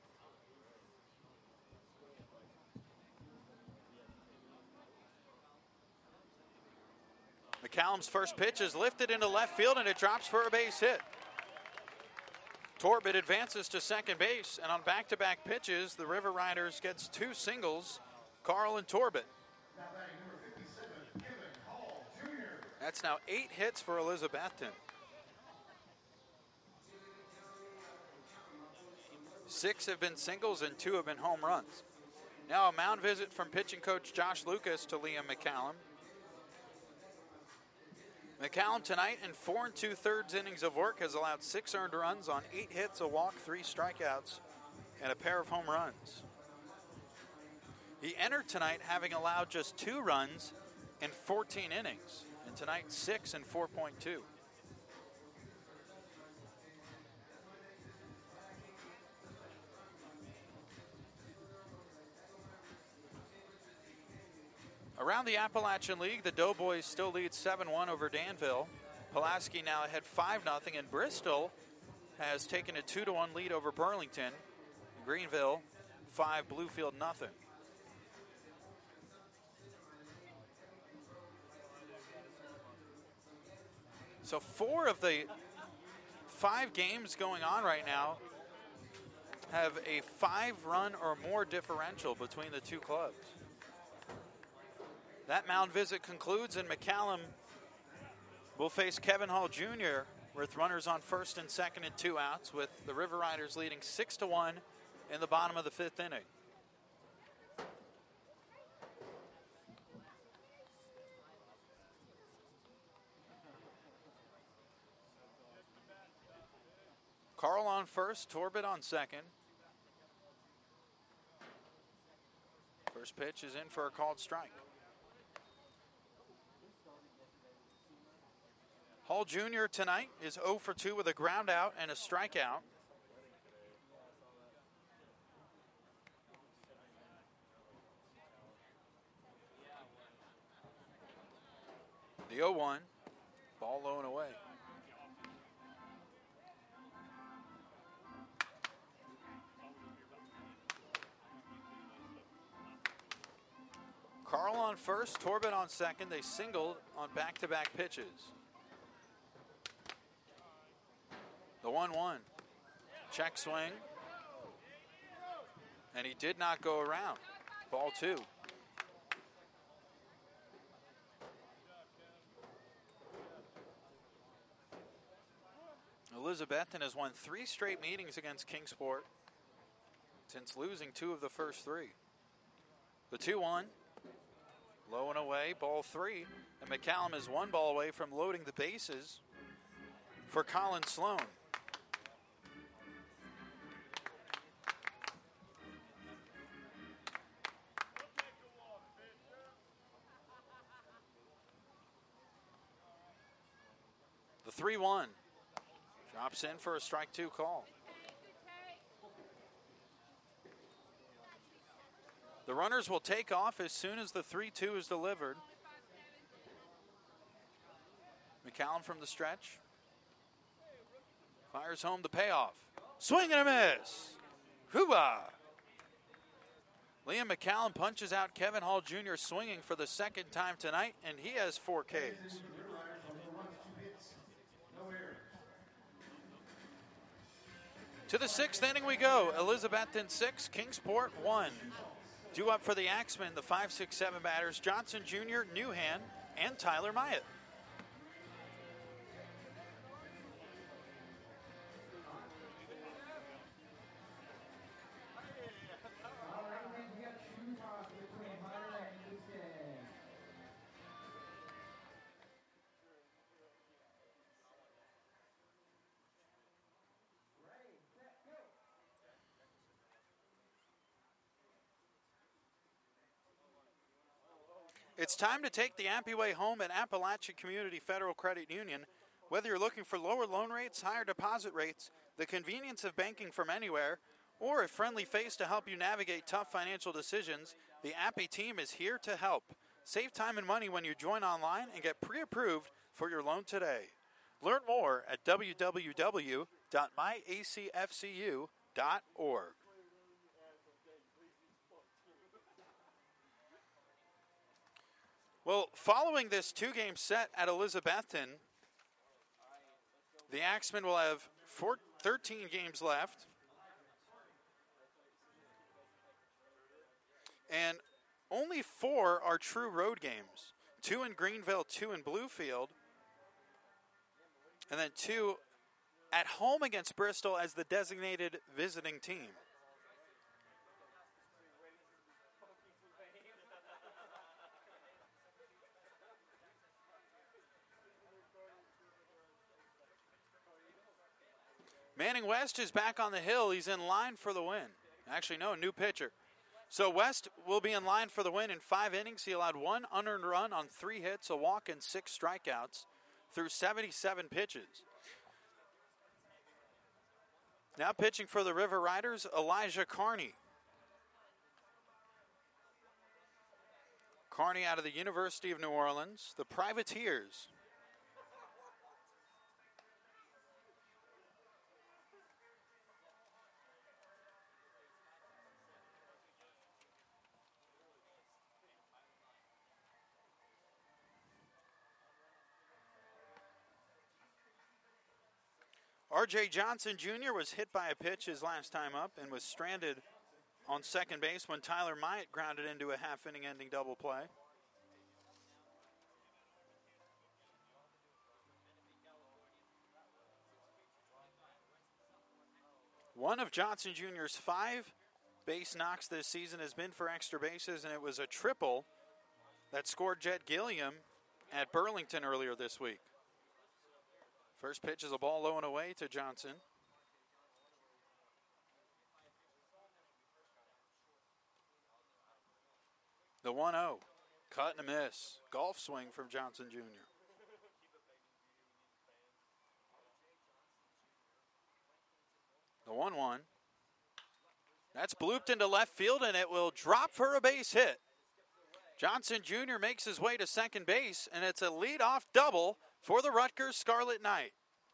McCallum's first pitch is lifted into left field and it drops for a base hit. Torbett advances to second base, and on back-to-back pitches, the River Riders gets two singles, Carl and Torbett. That's now eight hits for Elizabethton. Six have been singles and two have been home runs. Now a mound visit from pitching coach Josh Lucas to Liam McCallum. McCallum tonight in four and two-thirds innings of work has allowed six earned runs on eight hits, a walk, three strikeouts, and a pair of home runs. He entered tonight having allowed just two runs in fourteen innings, and tonight six and four point two. Around the Appalachian League, the Doughboys still lead seven one over Danville. Pulaski now ahead five nothing, and Bristol has taken a two to one lead over Burlington. Greenville, five, Bluefield, nothing. So four of the five games going on right now have a five-run or more differential between the two clubs. That mound visit concludes, and McCallum will face Kevin Hall Junior with runners on first and second and two outs, with the River Riders leading six to one in the bottom of the fifth inning. Carl on first, Torbett on second. First pitch is in for a called strike. Hall Junior tonight is oh for two with a ground out and a strikeout. The oh one, ball low and away. Carl on first, Torbett on second. They singled on back-to-back pitches. The one one. Check swing. And he did not go around. Ball two. Elizabethton has won three straight meetings against Kingsport since losing two of the first three. The two one, low and away, ball three. And McCallum is one ball away from loading the bases for Colin Sloan. The three one drops in for a strike two call. The runners will take off as soon as the three two is delivered. McCallum from the stretch. Fires home the payoff. Swing and a miss. Hoo-ah. Liam McCallum punches out Kevin Hall Junior swinging for the second time tonight, and he has four Ks. To the sixth inning we go. Elizabethton six, Kingsport one. Due up for the Axemen, the five six seven batters, Johnson Junior, Newhan, and Tyler Myatt. It's time to take the Appy Way home at Appalachian Community Federal Credit Union. Whether you're looking for lower loan rates, higher deposit rates, the convenience of banking from anywhere, or a friendly face to help you navigate tough financial decisions, the Appy team is here to help. Save time and money when you join online and get pre-approved for your loan today. Learn more at w w w dot my a c f c u dot org. Well, following this two-game set at Elizabethton, the Axemen will have four, thirteen games left. And only four are true road games. Two in Greenville, two in Bluefield. And then two at home against Bristol as the designated visiting team. Manning West is back on the hill. He's in line for the win. Actually, no, new pitcher. So West will be in line for the win in five innings. He allowed one unearned run on three hits, a walk, and six strikeouts through seventy-seven pitches. Now pitching for the River Riders, Elijah Carney. Carney out of the University of New Orleans, the Privateers. R J Johnson Junior was hit by a pitch his last time up and was stranded on second base when Tyler Myatt grounded into a half-inning ending double play. One of Johnson Junior's five base knocks this season has been for extra bases, and it was a triple that scored Jet Gilliam at Burlington earlier this week. First pitch is a ball low and away to Johnson. The one oh. Cut and a miss. Golf swing from Johnson Junior The one one. That's blooped into left field, and it will drop for a base hit. Johnson Junior makes his way to second base, and it's a leadoff double for the Rutgers Scarlet Knight.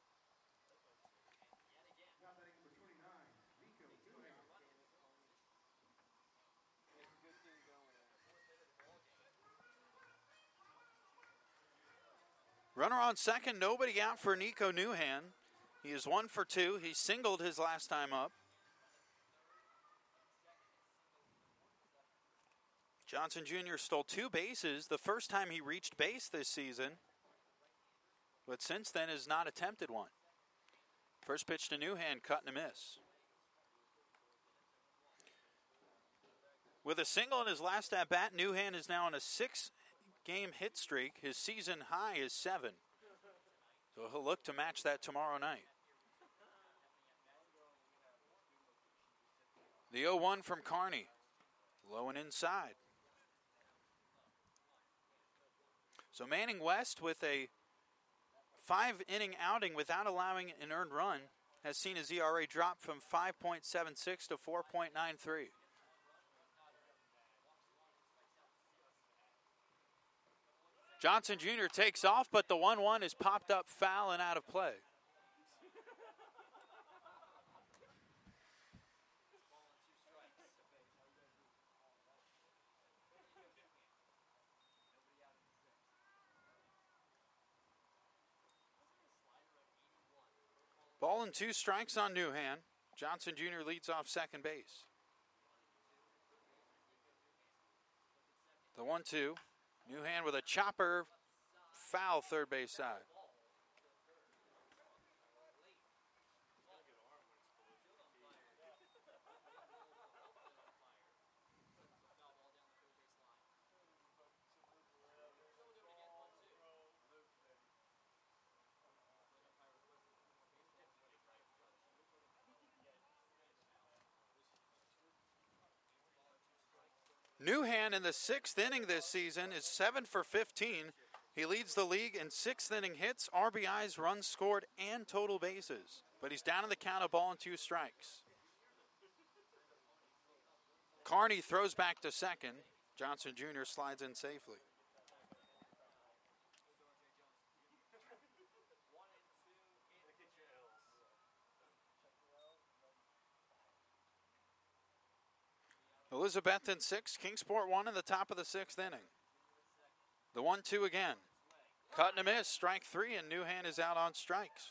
Runner on second, nobody out for Nico Newhan. He is one for two. He singled his last time up. Johnson Junior stole two bases the first time he reached base this season, but since then has not attempted one. First pitch to Newhand, cut and a miss. With a single in his last at-bat, Newhand is now on a six-game hit streak. His season high is seven. So he'll look to match that tomorrow night. The oh one from Kearney. Low and inside. So Manning West, with a five-inning outing without allowing an earned run, has seen his E R A drop from five point seven six to four point nine three. Johnson Junior takes off, but the one one is popped up foul and out of play. Ball and two strikes on Newhand. Johnson Junior leads off second base. The one two. Newhand with a chopper, foul third base side. Newhand in the sixth inning this season is seven for fifteen. He leads the league in sixth inning hits, R B Is, runs scored, and total bases. But he's down in the count of ball and two strikes. Kearney throws back to second. Johnson Junior slides in safely. Elizabethton six, Kingsport one in the top of the sixth inning. The one two again. Cut and a miss, strike three, and Newhand is out on strikes.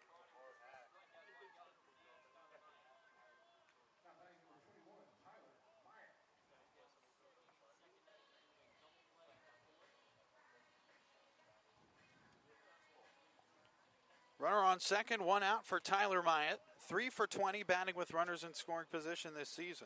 Runner on second, one out for Tyler Myatt. three for twenty, batting with runners in scoring position this season.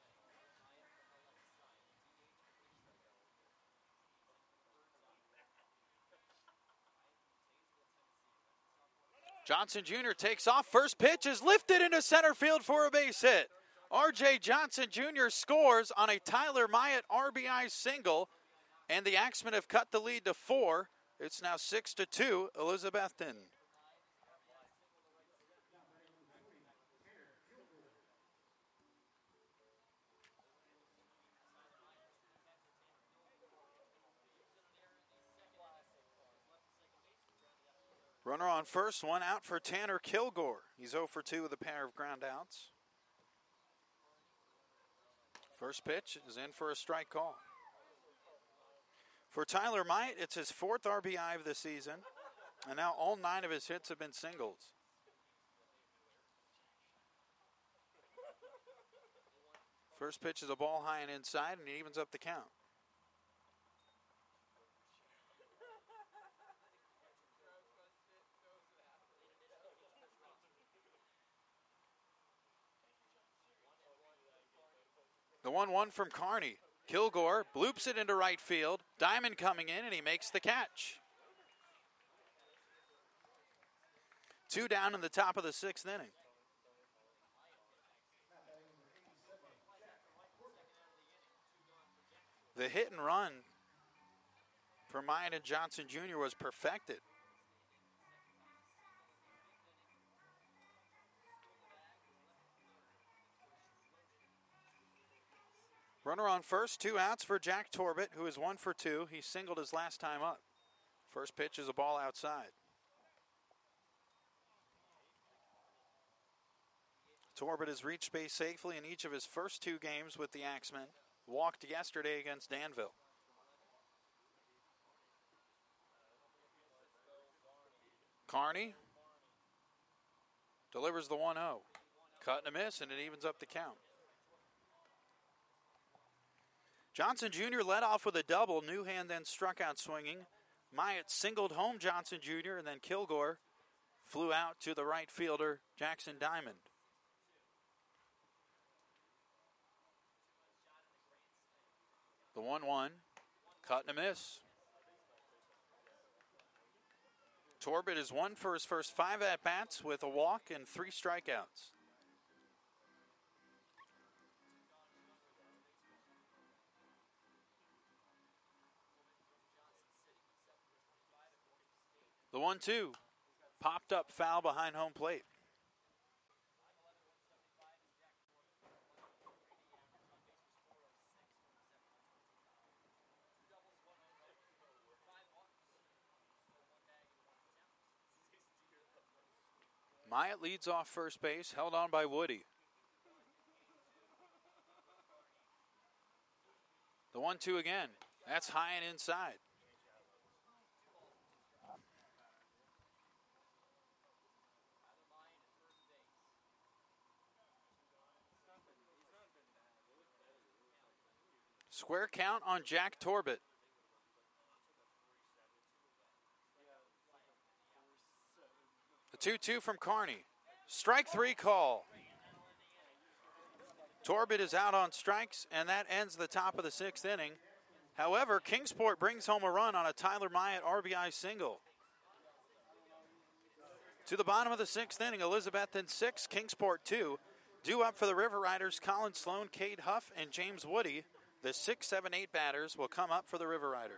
Johnson Junior takes off. First pitch is lifted into center field for a base hit. R J Johnson Junior scores on a Tyler Myatt R B I single, and the Axemen have cut the lead to four. It's now six to two, Elizabethton. Runner on first, one out for Tanner Kilgore. He's oh for two with a pair of ground outs. First pitch is in for a strike call. For Tyler Myatt, it's his fourth R B I of the season, and now all nine of his hits have been singles. First pitch is a ball high and inside, and he evens up the count. The one one from Kearney. Kilgore bloops it into right field. Diamond coming in, and he makes the catch. Two down in the top of the sixth inning. The hit and run for Myatt and Johnson Junior was perfected. Runner on first, two outs for Jack Torbett, who is one for two. He singled his last time up. First pitch is a ball outside. Torbett has reached base safely in each of his first two games with the Axemen. Walked yesterday against Danville. Kearney delivers the one oh. Cut and a miss, and it evens up the count. Johnson Junior led off with a double. Newhand then struck out swinging. Myatt singled home Johnson Junior, and then Kilgore flew out to the right fielder, Jackson Diamond. The one one, cut and a miss. Torbett is one for his first five at-bats with a walk and three strikeouts. The one two, popped up foul behind home plate. Myatt leads off first base, held on by Woody. The one two again. That's high and inside. Square count on Jack Torbett. The two two from Carney. Strike three call. Torbett is out on strikes, and that ends the top of the sixth inning. However, Kingsport brings home a run on a Tyler Myatt R B I single. To the bottom of the sixth inning, Elizabethton six, Kingsport two. Due up for the River Riders, Colin Sloan, Cade Huff, and James Woody. The six, seven, eight batters will come up for the River Riders.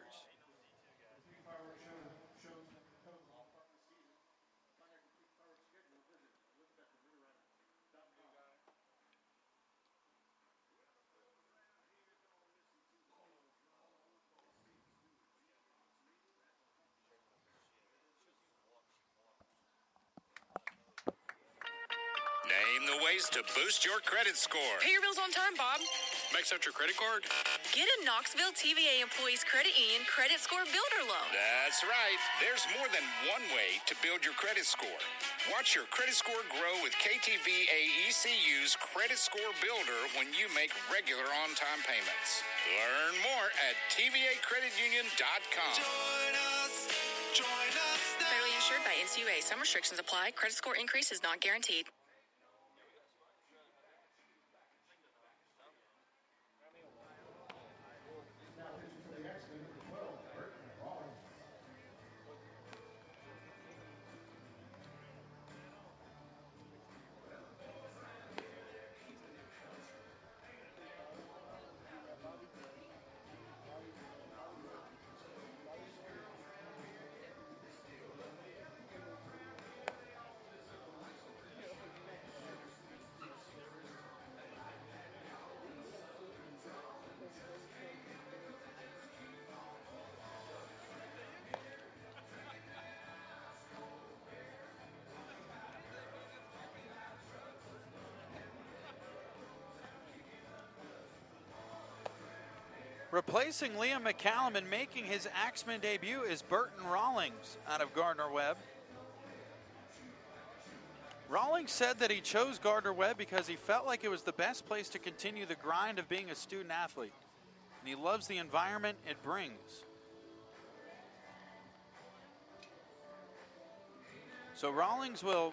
Name the ways to boost your credit score. Pay your bills on time, Bob. Max out your credit card. Get a Knoxville T V A Employees Credit Union Credit Score Builder Loan. That's right. There's more than one way to build your credit score. Watch your credit score grow with K T V A E C U's Credit Score Builder when you make regular on-time payments. Learn more at T V A credit union dot com. Join us. Join us now. Federally insured by N C U A. Some restrictions apply. Credit score increase is not guaranteed. Replacing Liam McCallum and making his Axeman debut is Burton Rawlings out of Gardner-Webb. Rawlings said that he chose Gardner-Webb because he felt like it was the best place to continue the grind of being a student athlete. And he loves the environment it brings. So Rawlings will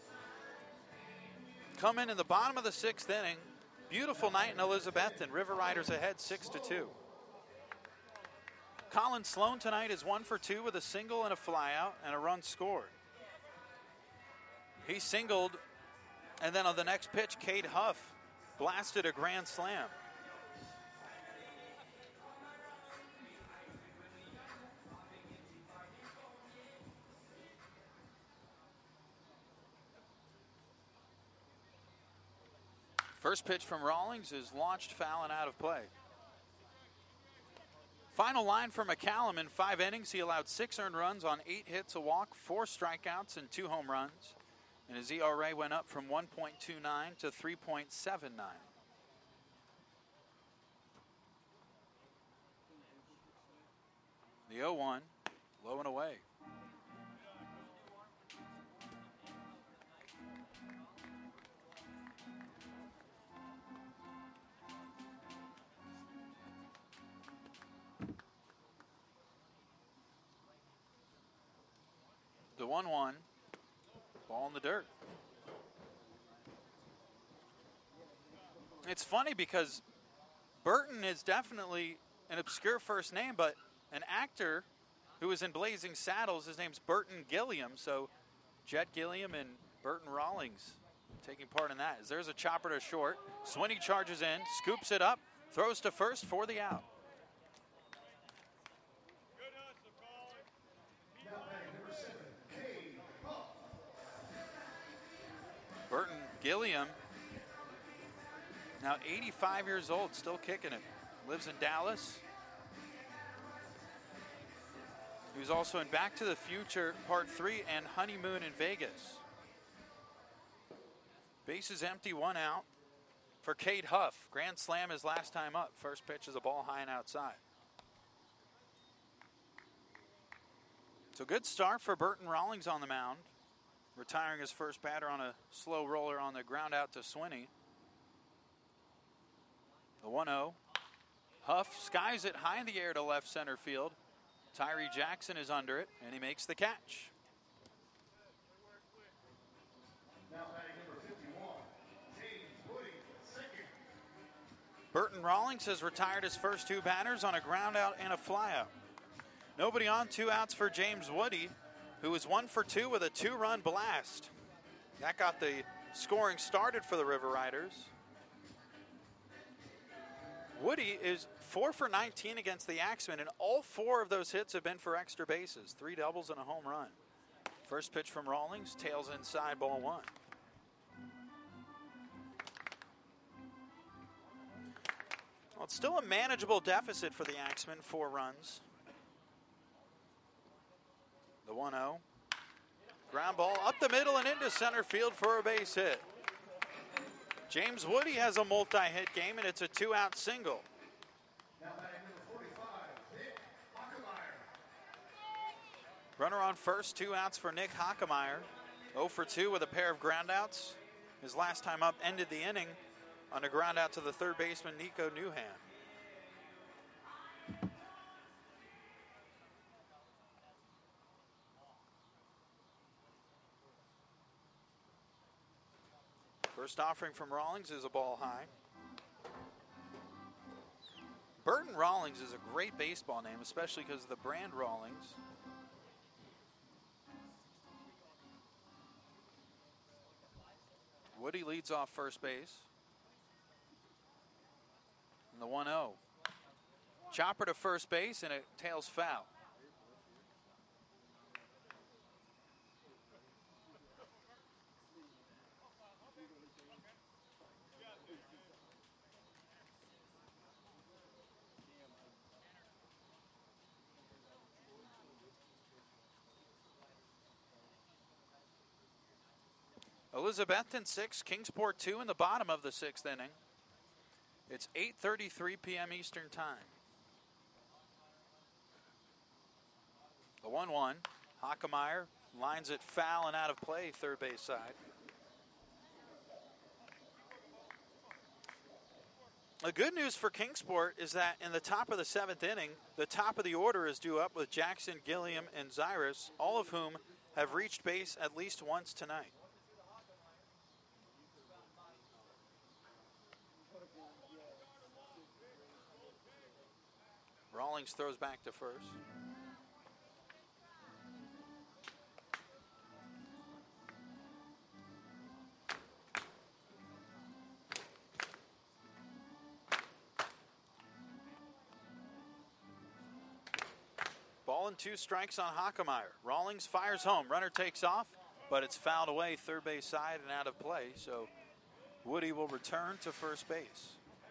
come in in the bottom of the sixth inning. Beautiful night in Elizabethton. River Riders ahead six to two. Colin Sloan tonight is one for two with a single and a flyout and a run scored. He singled, and then on the next pitch, Cade Huff blasted a grand slam. First pitch from Rawlings is launched foul and out of play. Final line for McCallum. In five innings, he allowed six earned runs on eight hits, a walk, four strikeouts, and two home runs. And his E R A went up from one point two nine to three point seven nine. The oh one, low and away. The one one. Ball in the dirt. It's funny because Burton is definitely an obscure first name, but an actor who was in Blazing Saddles, his name's Burton Gilliam. So Jet Gilliam and Burton Rawlings taking part in that. As there's a chopper to short. Swinney charges in, scoops it up, throws to first for the out. Burton Gilliam, now eighty-five years old, still kicking it. Lives in Dallas. He was also in Back to the Future Part three and Honeymoon in Vegas. Bases empty, one out for Cade Huff. Grand slam his last time up. First pitch is a ball high and outside. So good start for Burton Rawlings on the mound. Retiring his first batter on a slow roller on the ground out to Swinney. The one oh. Huff skies it high in the air to left center field. Tyree Jackson is under it, and he makes the catch. Burton Rawlings has retired his first two batters on a ground out and a flyout. Nobody on, two outs for James Woody, who was one for two with a two-run blast. That got the scoring started for the River Riders. Woody is four for nineteen against the Axemen, and all four of those hits have been for extra bases. Three doubles and a home run. First pitch from Rawlings, tails inside, ball one. Well, it's still a manageable deficit for the Axemen, four runs. The one oh. Ground ball up the middle and into center field for a base hit. James Woody has a multi-hit game, and it's a two-out single. Runner on first, two outs for Nick Hockemeyer. oh for two with a pair of groundouts. His last time up ended the inning on a groundout to the third baseman, Nico Newham. First offering from Rawlings is a ball high. Burton Rawlings is a great baseball name, especially because of the brand Rawlings. Woody leads off first base. And the one oh. Chopper to first base, and it tails foul. Elizabethton six, Kingsport two in the bottom of the sixth inning. It's eight thirty-three p.m. Eastern Time. The one one. Hockemeyer lines it foul and out of play, third base side. The good news for Kingsport is that in the top of the seventh inning, the top of the order is due up with Jackson, Gilliam, and Zyrus, all of whom have reached base at least once tonight. Rawlings throws back to first. Ball and two strikes on Hockemeyer. Rawlings fires home. Runner takes off, but it's fouled away third base side and out of play. So Woody will return to first base.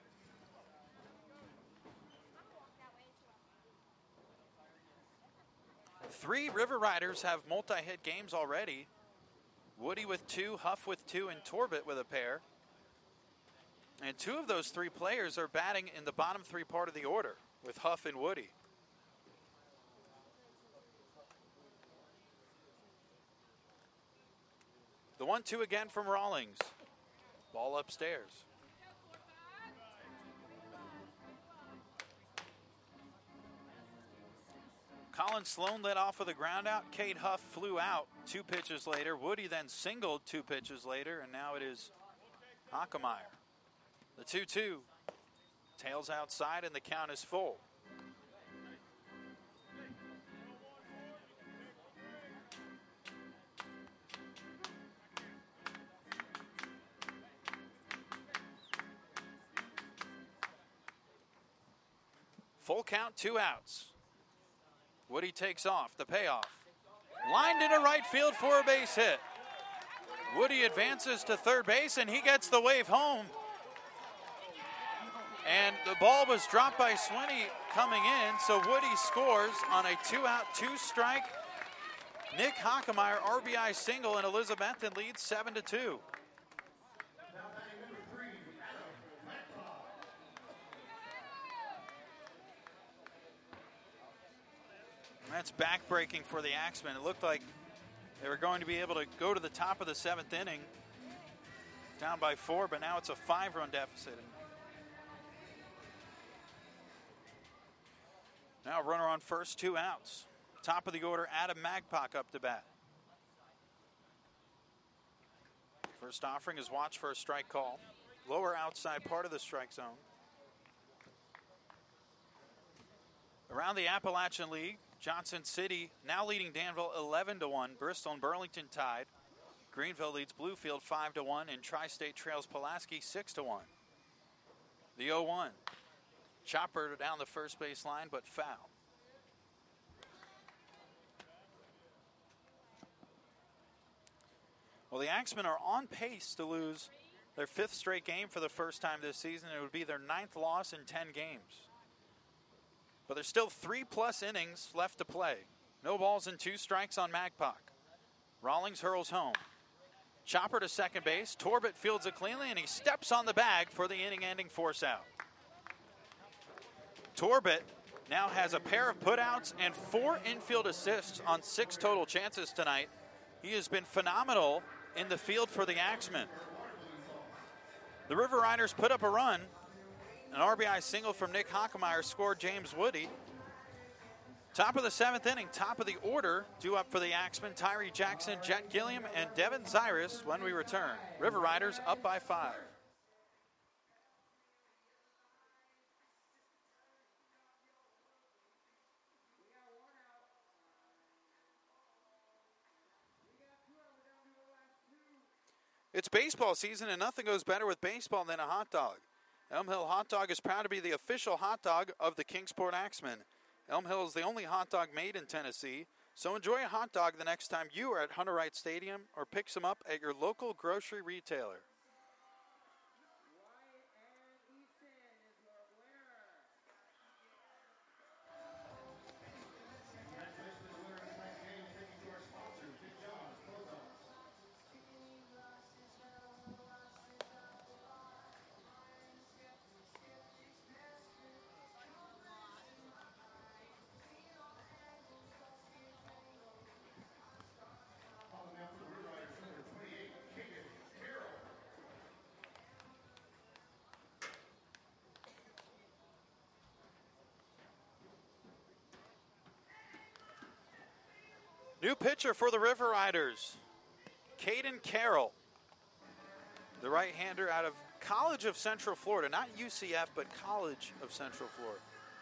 Three River Riders have multi-hit games already. Woody with two, Huff with two, and Torbett with a pair. And two of those three players are batting in the bottom three part of the order with Huff and Woody. The one two again from Rawlings. Ball upstairs. Colin Sloan led off with a ground out. Cade Huff flew out two pitches later. Woody then singled two pitches later, and now it is Hockemeyer. The two two. Tails outside, and the count is full. Full count, two outs. Woody takes off, the payoff. Lined into right field for a base hit. Woody advances to third base, and he gets the wave home. And the ball was dropped by Swinney coming in, so Woody scores on a two-out, two-strike. Nick Hockemeyer, R B I single, and Elizabethton leads seven to two. That's backbreaking for the Axemen. It looked like they were going to be able to go to the top of the seventh inning, down by four, but now it's a five-run deficit. Now runner on first, two outs. Top of the order, Adam Magpok up to bat. First offering is watch for a strike call. Lower outside part of the strike zone. Around the Appalachian League, Johnson City now leading Danville eleven to one. Bristol and Burlington tied. Greenville leads Bluefield five to one, and Tri-State trails Pulaski six to one. The oh one. Chopper down the first base line, but foul. Well, the Axemen are on pace to lose their fifth straight game for the first time this season. It would be their ninth loss in ten games. But there's still three-plus innings left to play. No balls and two strikes on Magpok. Rawlings hurls home. Chopper to second base. Torbett fields it cleanly, and he steps on the bag for the inning-ending force out. Torbett now has a pair of putouts and four infield assists on six total chances tonight. He has been phenomenal in the field for the Axemen. The River Riders put up a run. An R B I single from Nick Hockemeyer scored James Woody. Top of the seventh inning, top of the order, due up for the Axemen, Tyree Jackson, Jet Gilliam, and Devin Cyrus when we return. River Riders up by five. It's baseball season, and nothing goes better with baseball than a hot dog. Elm Hill Hot Dog is proud to be the official hot dog of the Kingsport Axemen. Elm Hill is the only hot dog made in Tennessee, so enjoy a hot dog the next time you are at Hunter Wright Stadium or pick some up at your local grocery retailer. New pitcher for the River Riders, Caden Carroll, the right-hander out of College of Central Florida, not U C F, but College of Central Florida.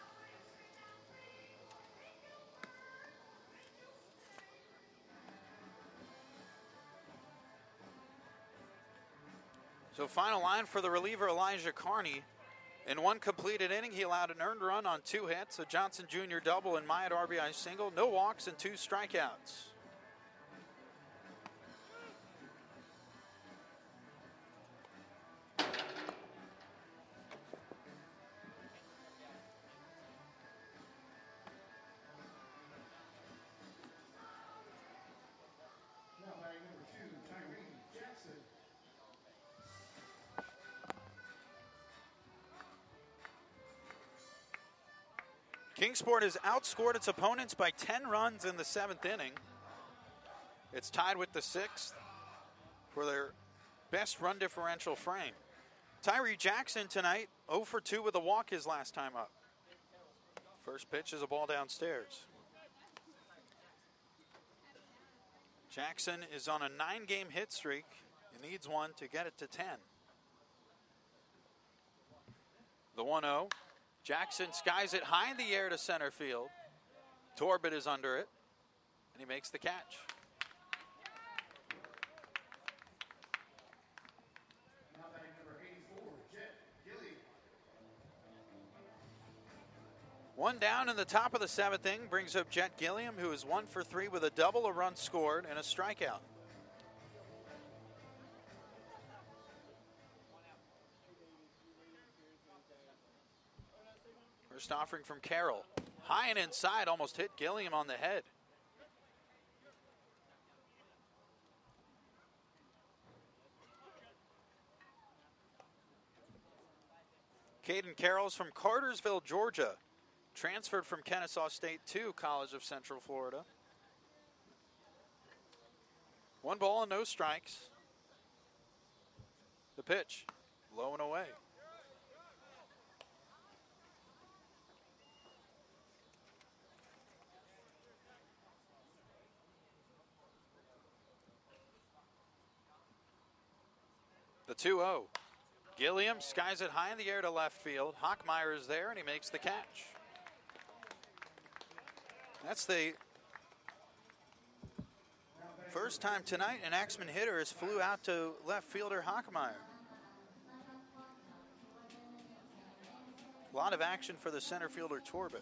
So final line for the reliever, Elijah Carney. In one completed inning, he allowed an earned run on two hits, a Johnson Junior double, and Myatt R B I single, no walks, and two strikeouts. Kingsport has outscored its opponents by ten runs in the seventh inning. It's tied with the sixth for their best run differential frame. Tyree Jackson tonight, oh for two with a walk his last time up. First pitch is a ball downstairs. Jackson is on a nine-game hit streak. He needs one to get it to ten. The one oh. Jackson skies it high in the air to center field. Torbett is under it, and he makes the catch. One down in the top of the seventh inning brings up Jet Gilliam, who is one for three with a double, a run scored, and a strikeout. First offering from Carroll. High and inside, almost hit Gilliam on the head. Caden Carroll's from Cartersville, Georgia. Transferred from Kennesaw State to College of Central Florida. One ball and no strikes. The pitch, low and away. The two oh. Gilliam skies it high in the air to left field. Hockmeyer is there, and he makes the catch. That's the first time tonight an Axman hitter has flew out to left fielder Hockmeyer. A lot of action for the center fielder Torbett.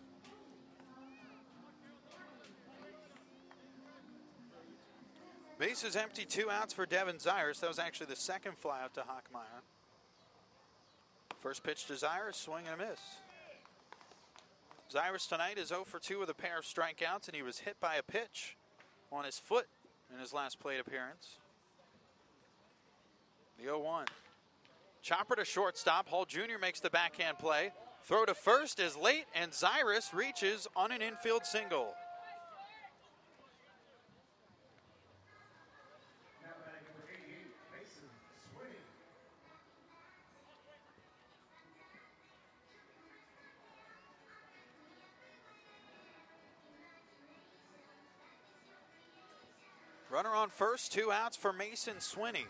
Bases empty, two outs for Devin Zyrus. That was actually the second fly out to Hockmeyer. First pitch to Zyrus, swing and a miss. Zyrus tonight is oh for two with a pair of strikeouts, and he was hit by a pitch on his foot in his last plate appearance. The oh one. Chopper to shortstop. Hall Junior makes the backhand play. Throw to first is late, and Zyrus reaches on an infield single. Runner on first, two outs for Mason Swinney.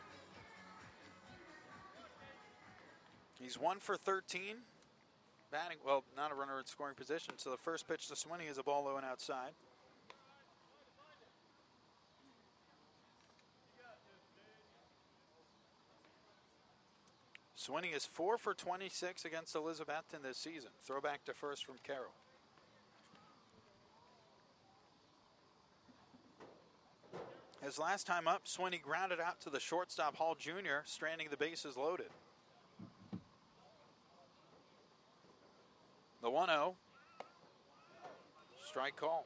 He's one for thirteen. Batting, well, not a runner in scoring position, so the first pitch to Swinney is a ball low and outside. Swinney is four for twenty-six against Elizabethton this season. Throwback to first from Carroll. His last time up, Swinney grounded out to the shortstop, Hall Junior, stranding the bases loaded. The one oh. Strike call.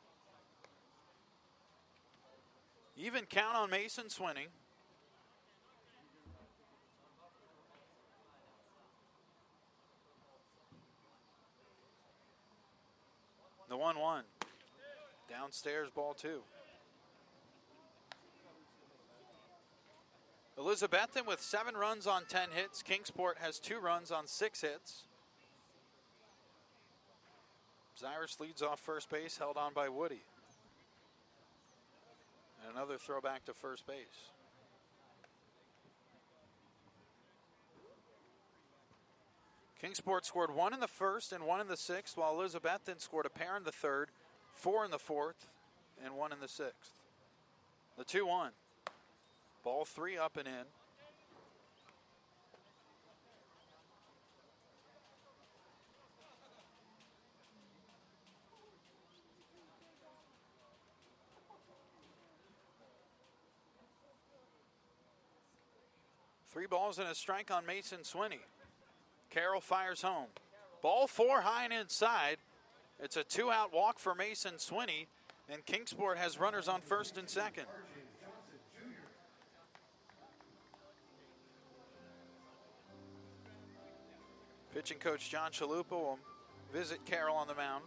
Even count on Mason Swinney. The one one. Downstairs, ball two. Elizabethton with seven runs on ten hits. Kingsport has two runs on six hits. Zyrus leads off first base, held on by Woody. And another throwback to first base. Kingsport scored one in the first and one in the sixth, while Elizabethton scored a pair in the third, four in the fourth, and one in the sixth. The two one. Ball three up and in. Three balls and a strike on Mason Swinney. Carroll fires home. Ball four high and inside. It's a two-out walk for Mason Swinney, and Kingsport has runners on first and second. Pitching coach John Chalupa will visit Carroll on the mound.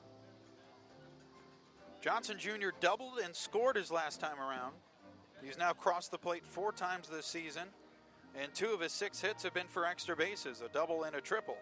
Johnson Junior doubled and scored his last time around. He's now crossed the plate four times this season, and two of his six hits have been for extra bases, a double and a triple.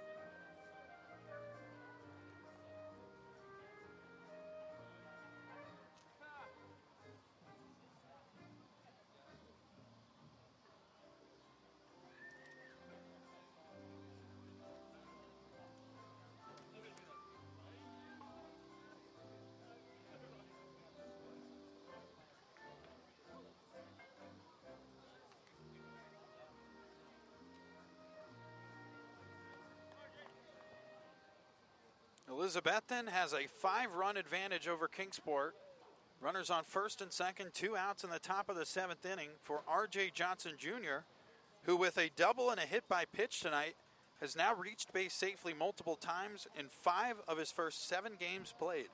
Elizabethton has a five-run advantage over Kingsport. Runners on first and second, two outs in the top of the seventh inning for R J Johnson Junior, who with a double and a hit by pitch tonight has now reached base safely multiple times in five of his first seven games played.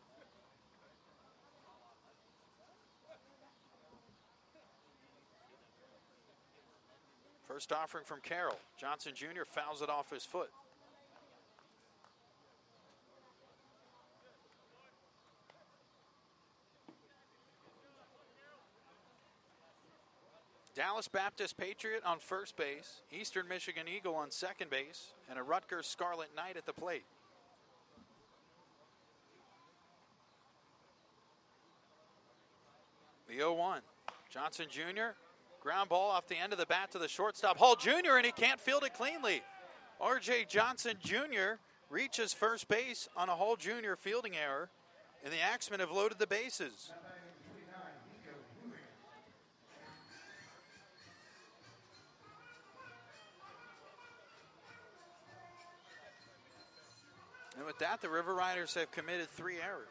First offering from Carroll. Johnson Junior fouls it off his foot. Dallas Baptist Patriot on first base, Eastern Michigan Eagle on second base, and a Rutgers Scarlet Knight at the plate. The oh one. Johnson Junior, ground ball off the end of the bat to the shortstop, Hall Junior, and he can't field it cleanly. R J Johnson Junior reaches first base on a Hall Junior fielding error, and the Axemen have loaded the bases. And with that, the River Riders have committed three errors.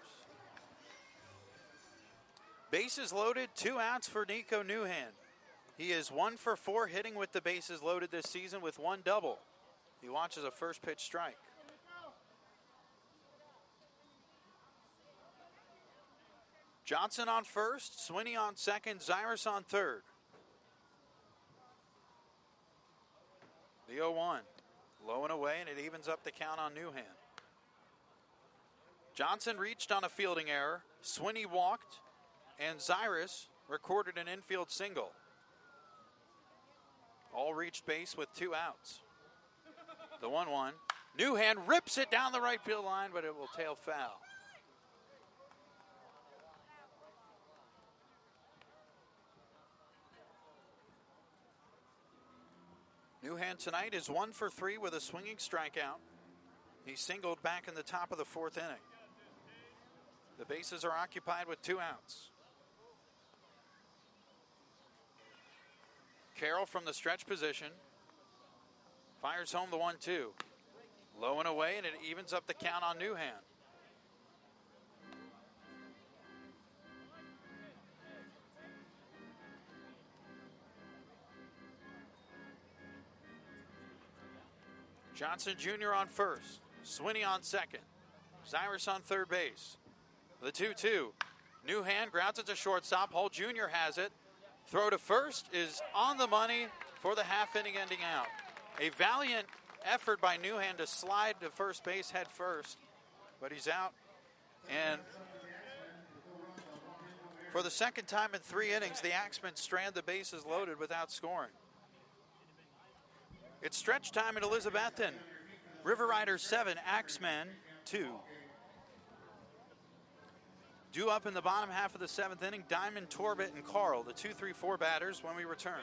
Bases loaded, two outs for Nico Newhand. He is one for four hitting with the bases loaded this season with one double. He watches a first pitch strike. Johnson on first, Swinney on second, Zyrus on third. The oh one, low and away, and it evens up the count on Newhand. Johnson reached on a fielding error, Swinney walked, and Zyrus recorded an infield single. All reached base with two outs. The one one. Newhand rips it down the right field line, but it will tail foul. Newhand tonight is one for three with a swinging strikeout. He singled back in the top of the fourth inning. The bases are occupied with two outs. Carroll from the stretch position fires home the one two. Low and away, and it evens up the count on Newhand. Johnson Junior on first, Swinney on second, Zyrus on third base. The two two. Newhand grounds it to shortstop. Hall Junior has it. Throw to first is on the money for the half inning ending out. A valiant effort by Newhand to slide to first base head first, but he's out. And for the second time in three innings, the Axemen strand the bases loaded without scoring. It's stretch time at Elizabethton. River Riders seven, Axemen two. Due up in the bottom half of the seventh inning, Diamond, Torbett, and Carl, the two three four batters when we return.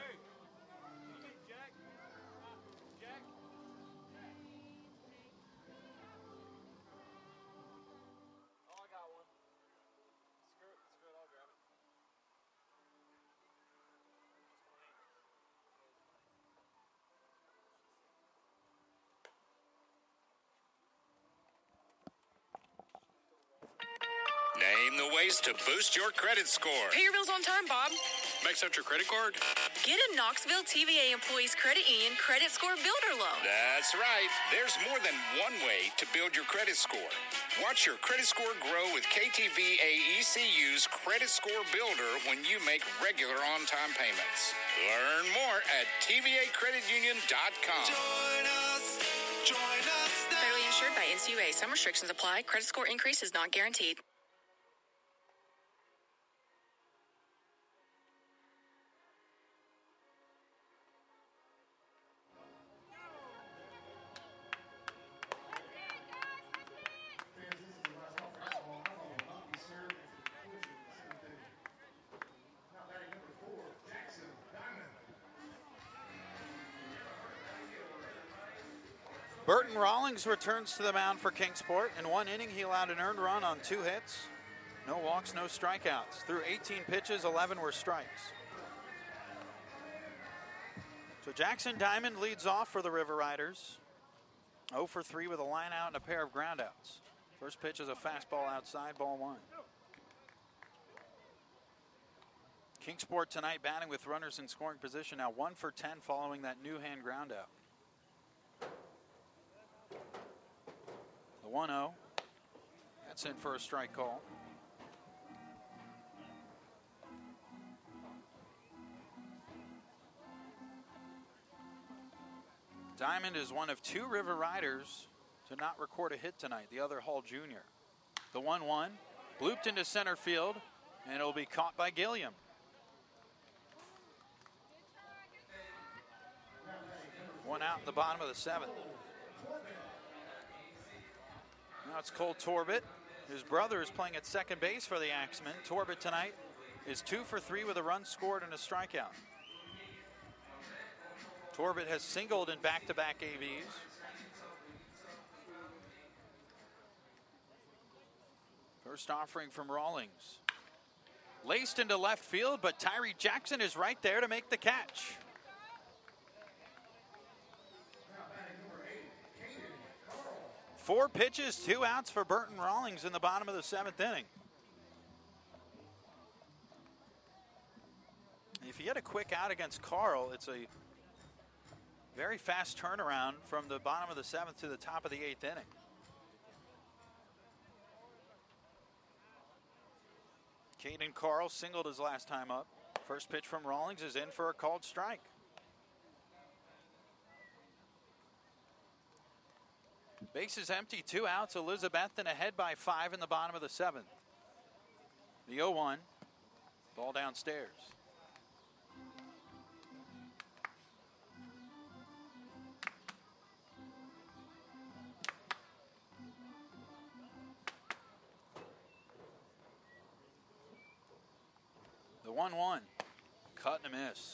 Name the ways to boost your credit score. Pay your bills on time, Bob. Max out your credit card. Get a Knoxville T V A Employees Credit Union Credit Score Builder Loan. That's right. There's more than one way to build your credit score. Watch your credit score grow with K T V A E C U's Credit Score Builder when you make regular on-time payments. Learn more at T V A credit union dot com. Join us. Join us now. Federally insured by N C U A. Some restrictions apply. Credit score increase is not guaranteed. Burton Rawlings returns to the mound for Kingsport. In one inning, he allowed an earned run on two hits. No walks, no strikeouts. Through eighteen pitches, eleven were strikes. So Jackson Diamond leads off for the River Riders. oh for three with a line out and a pair of groundouts. First pitch is a fastball outside, ball one. Kingsport tonight batting with runners in scoring position, now one for ten following that new hand ground out. The one oh. That's in for a strike call. Diamond is one of two River Riders to not record a hit tonight, the other Hall Junior The one one, blooped into center field, and it'll be caught by Gilliam. One out in the bottom of the seventh. Now it's Cole Torbett. His brother is playing at second base for the Axemen. Torbett tonight is two for three with a run scored and a strikeout. Torbett has singled in back-to-back A Bs. First offering from Rawlings. Laced into left field, but Tyree Jackson is right there to make the catch. Four pitches, two outs for Burton Rawlings in the bottom of the seventh inning. If you get a quick out against Carl, it's a very fast turnaround from the bottom of the seventh to the top of the eighth inning. Caden Carl singled his last time up. First pitch from Rawlings is in for a called strike. Bases empty, two outs. Elizabethton ahead by five in the bottom of the seventh. The oh one, ball downstairs. The one one, cut and a miss.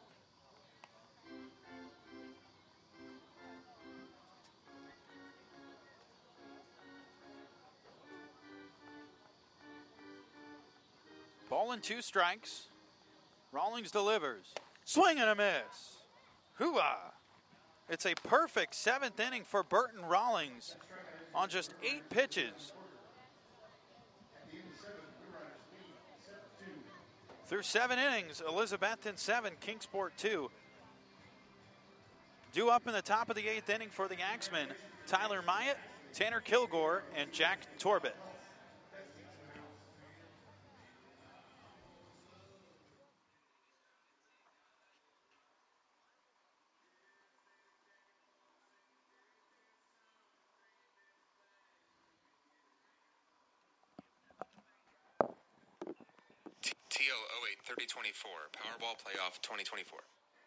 Ball and two strikes. Rawlings delivers. Swing and a miss. Hoo-ah. It's a perfect seventh inning for Burton Rawlings on just eight pitches. Through seven innings, Elizabethton seven, Kingsport two. Due up in the top of the eighth inning for the Axemen, Tyler Myatt, Tanner Kilgore, and Jack Torbett. T O oh eight thirty twenty-four, Powerball Playoff twenty twenty-four.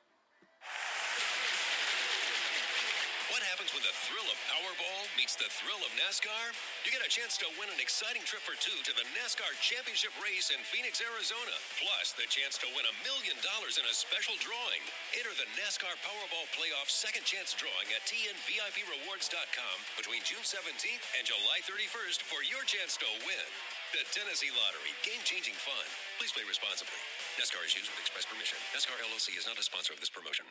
What happens when the thrill of Powerball meets the thrill of NASCAR? You get a chance to win an exciting trip for two to the NASCAR Championship Race in Phoenix, Arizona. Plus, the chance to win a million dollars in a special drawing. Enter the NASCAR Powerball Playoff Second Chance Drawing at T N V I P rewards dot com between June seventeenth and July thirty-first for your chance to win. The Tennessee Lottery. Game-changing fun. Please play responsibly. NASCAR is used with express permission. NASCAR L L C is not a sponsor of this promotion.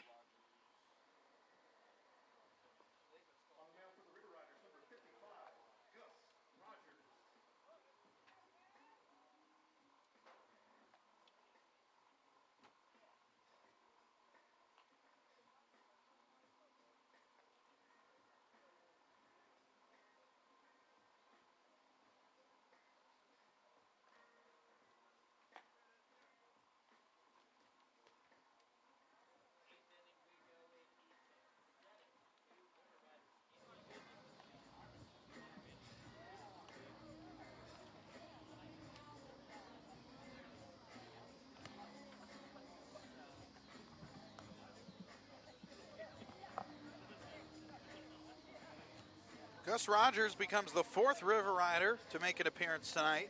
Gus Rogers becomes the fourth River Rider to make an appearance tonight.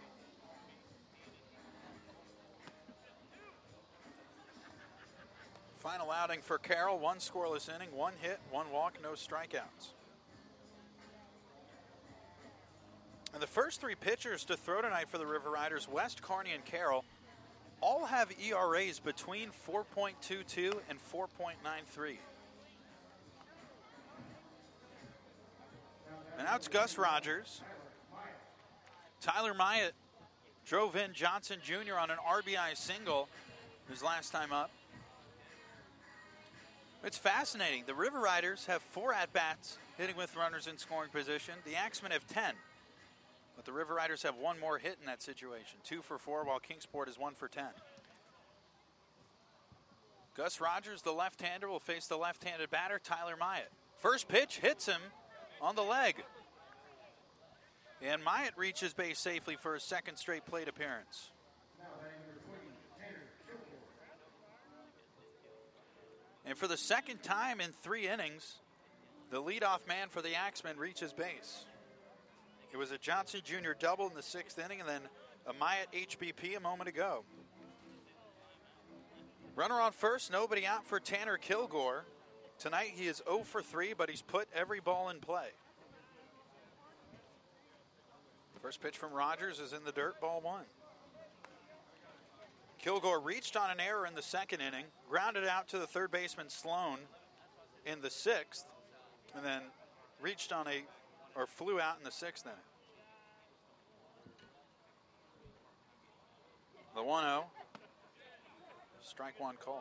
Final outing for Carroll, one scoreless inning, one hit, one walk, no strikeouts. And the first three pitchers to throw tonight for the River Riders, West, Kearney, and Carroll, all have E R As between four point two two and four point nine three. And now it's Gus Rogers. Tyler Myatt drove in Johnson Junior on an R B I single his last time up. It's fascinating. The River Riders have four at-bats hitting with runners in scoring position. The Axemen have ten. But the River Riders have one more hit in that situation. Two for four, while Kingsport is one for ten. Gus Rogers, the left-hander, will face the left-handed batter, Tyler Myatt. First pitch hits him on the leg. And Myatt reaches base safely for his second straight plate appearance. And for the second time in three innings, the leadoff man for the Axemen reaches base. It was a Johnson Junior double in the sixth inning and then a Myatt H B P a moment ago. Runner on first, nobody out for Tanner Kilgore. Tonight he is oh for three, but he's put every ball in play. First pitch from Rogers is in the dirt, ball one. Kilgore reached on an error in the second inning, grounded out to the third baseman Sloan in the sixth, and then reached on a, or flew out in the sixth inning. The one oh. Strike one call.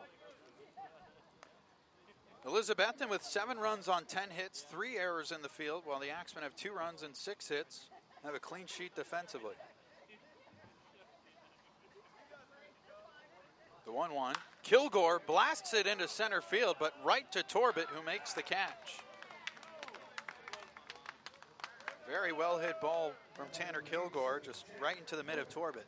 Elizabethton with seven runs on ten hits, three errors in the field, while the Axemen have two runs and six hits, and have a clean sheet defensively. The one one. Kilgore blasts it into center field, but right to Torbett, who makes the catch. Very well hit ball from Tanner Kilgore, just right into the mid of Torbett.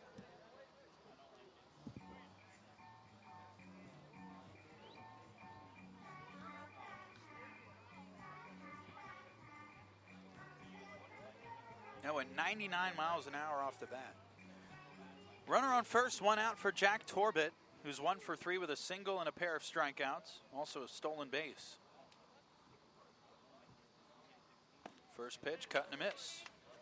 Now at ninety-nine miles an hour off the bat. Runner on first, one out for Jack Torbett, who's one for three with a single and a pair of strikeouts, also a stolen base. First pitch, cut and a miss.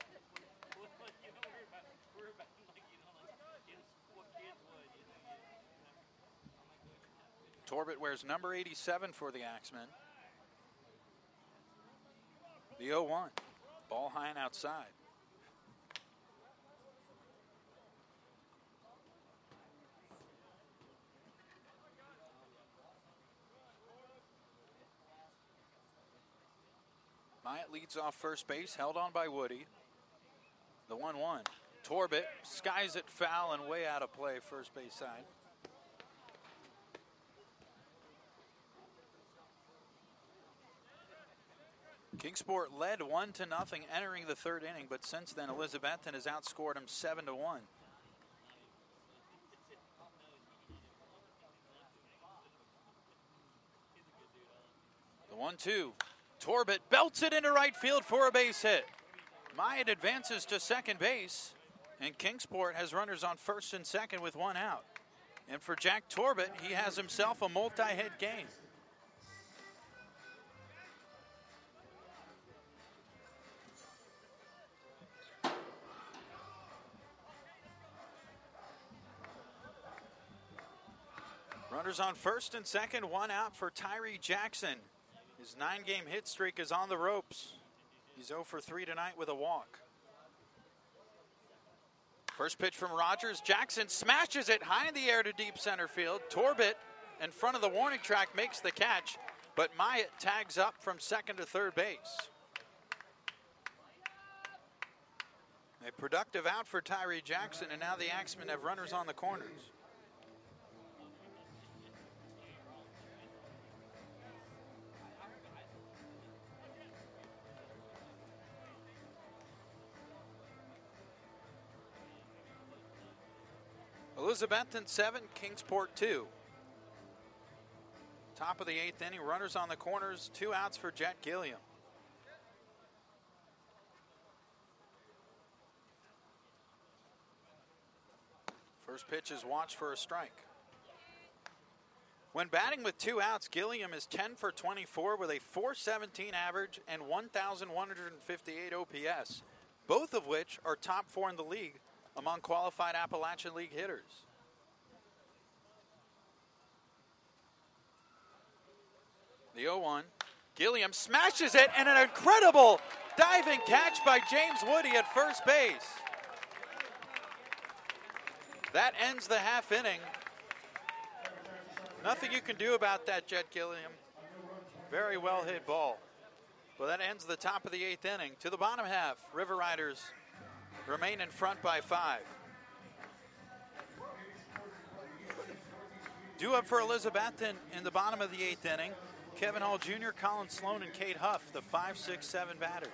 Torbett wears number eighty-seven for the Axemen. The oh one, ball high and outside. Myatt leads off first base, held on by Woody. The one one. Torbett skies it foul and way out of play, first base side. Kingsport led one to nothing entering the third inning, but since then Elizabethton has outscored him seven to one. The one two. Torbett belts it into right field for a base hit. Myatt advances to second base, and Kingsport has runners on first and second with one out. And for Jack Torbett, he has himself a multi-hit game. Runners on first and second, one out for Tyree Jackson. His nine-game hit streak is on the ropes. He's oh for three tonight with a walk. First pitch from Rogers. Jackson smashes it high in the air to deep center field. Torbett, in front of the warning track, makes the catch, but Myatt tags up from second to third base. A productive out for Tyree Jackson, and now the Axemen have runners on the corners. Elizabethton seven, Kingsport two. Top of the eighth inning, runners on the corners, two outs for Jet Gilliam. First pitch is watched for a strike. When batting with two outs, Gilliam is ten for twenty-four with a four seventeen average and one thousand one hundred fifty-eight O P S, both of which are top four in the league among qualified Appalachian League hitters. The oh one. Gilliam smashes it, and an incredible diving catch by James Woody at first base. That ends the half inning. Nothing you can do about that, Jet Gilliam. Very well hit ball. Well, that ends the top of the eighth inning. To the bottom half, River Riders remain in front by five. Due up for Elizabethton in the bottom of the eighth inning, Kevin Hall Junior, Colin Sloan, and Kate Huff, the five, six, seven batters.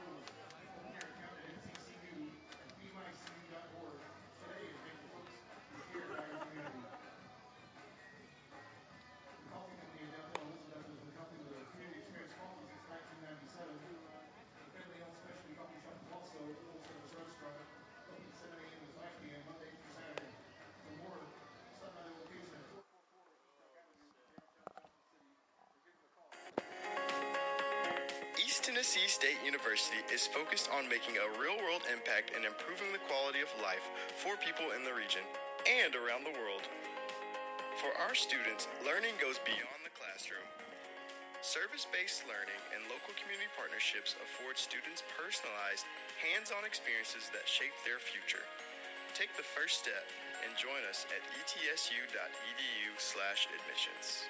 East Tennessee State University is focused on making a real-world impact and improving the quality of life for people in the region and around the world. For our students, learning goes beyond the classroom. Service-based learning and local community partnerships afford students personalized, hands-on experiences that shape their future. Take the first step and join us at e t s u dot e d u slash admissions.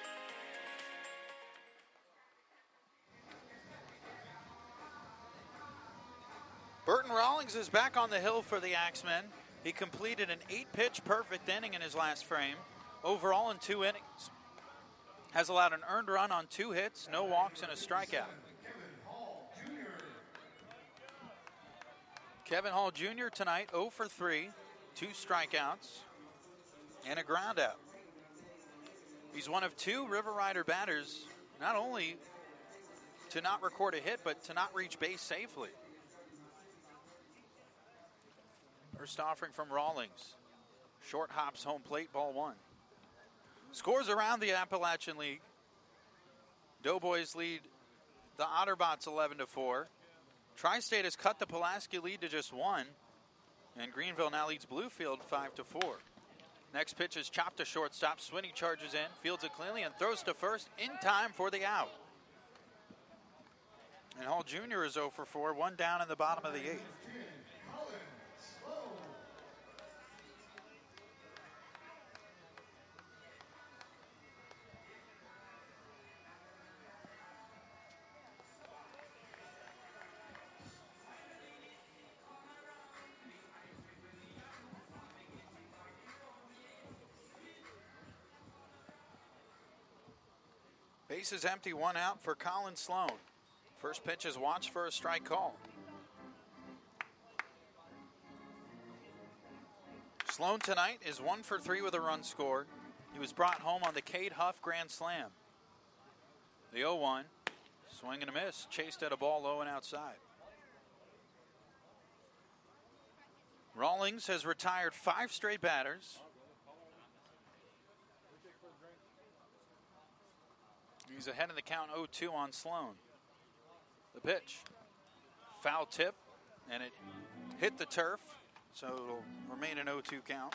Burton Rawlings is back on the hill for the Axemen. He completed an eight-pitch perfect inning in his last frame. Overall in two innings. Has allowed an earned run on two hits, no walks, and a strikeout. Kevin Hall Junior tonight, oh for three, two strikeouts, and a groundout. He's one of two River Rider batters, not only to not record a hit, but to not reach base safely. First offering from Rawlings. Short hops home plate, ball one. Scores around the Appalachian League. Doughboys lead the Otterbots eleven to four. Tri-State has cut the Pulaski lead to just one. And Greenville now leads Bluefield five to four. Next pitch is chopped to shortstop. Swinney charges in, fields it cleanly, and throws to first in time for the out. And Hall Junior is oh for four, one down in the bottom of the eighth. Base is empty, one out for Colin Sloan. First pitch is watched for a strike call. Sloan tonight is one for three with a run scored. He was brought home on the Cade Huff grand slam. The oh one, swing and a miss, chased at a ball low and outside. Rawlings has retired five straight batters. He's ahead in the count oh two on Sloan. The pitch. Foul tip, and it hit the turf, so it'll remain an oh two count.